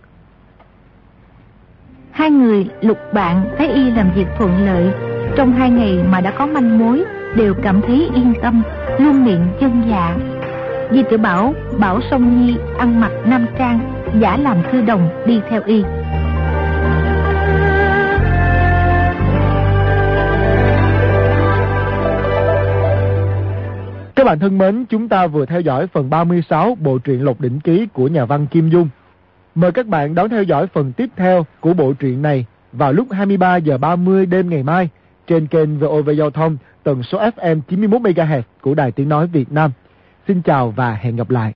Hai người Lục bạn thấy y làm việc thuận lợi, trong hai ngày mà đã có manh mối, đều cảm thấy yên tâm, luôn miệng chân dạ. Di Tiểu Bảo bảo Song Nhi ăn mặc nam trang, giả làm thư đồng đi theo y. Các bạn thân mến, chúng ta vừa theo dõi phần ba mươi sáu bộ truyện Lộc Đỉnh Ký của nhà văn Kim Dung. Mời các bạn đón theo dõi phần tiếp theo của bộ truyện này vào lúc hai mươi ba giờ ba mươi đêm ngày mai trên kênh vê o vê Giao thông tần số ép em chín mươi mốt mê ga héc của Đài Tiếng Nói Việt Nam. Xin chào và hẹn gặp lại.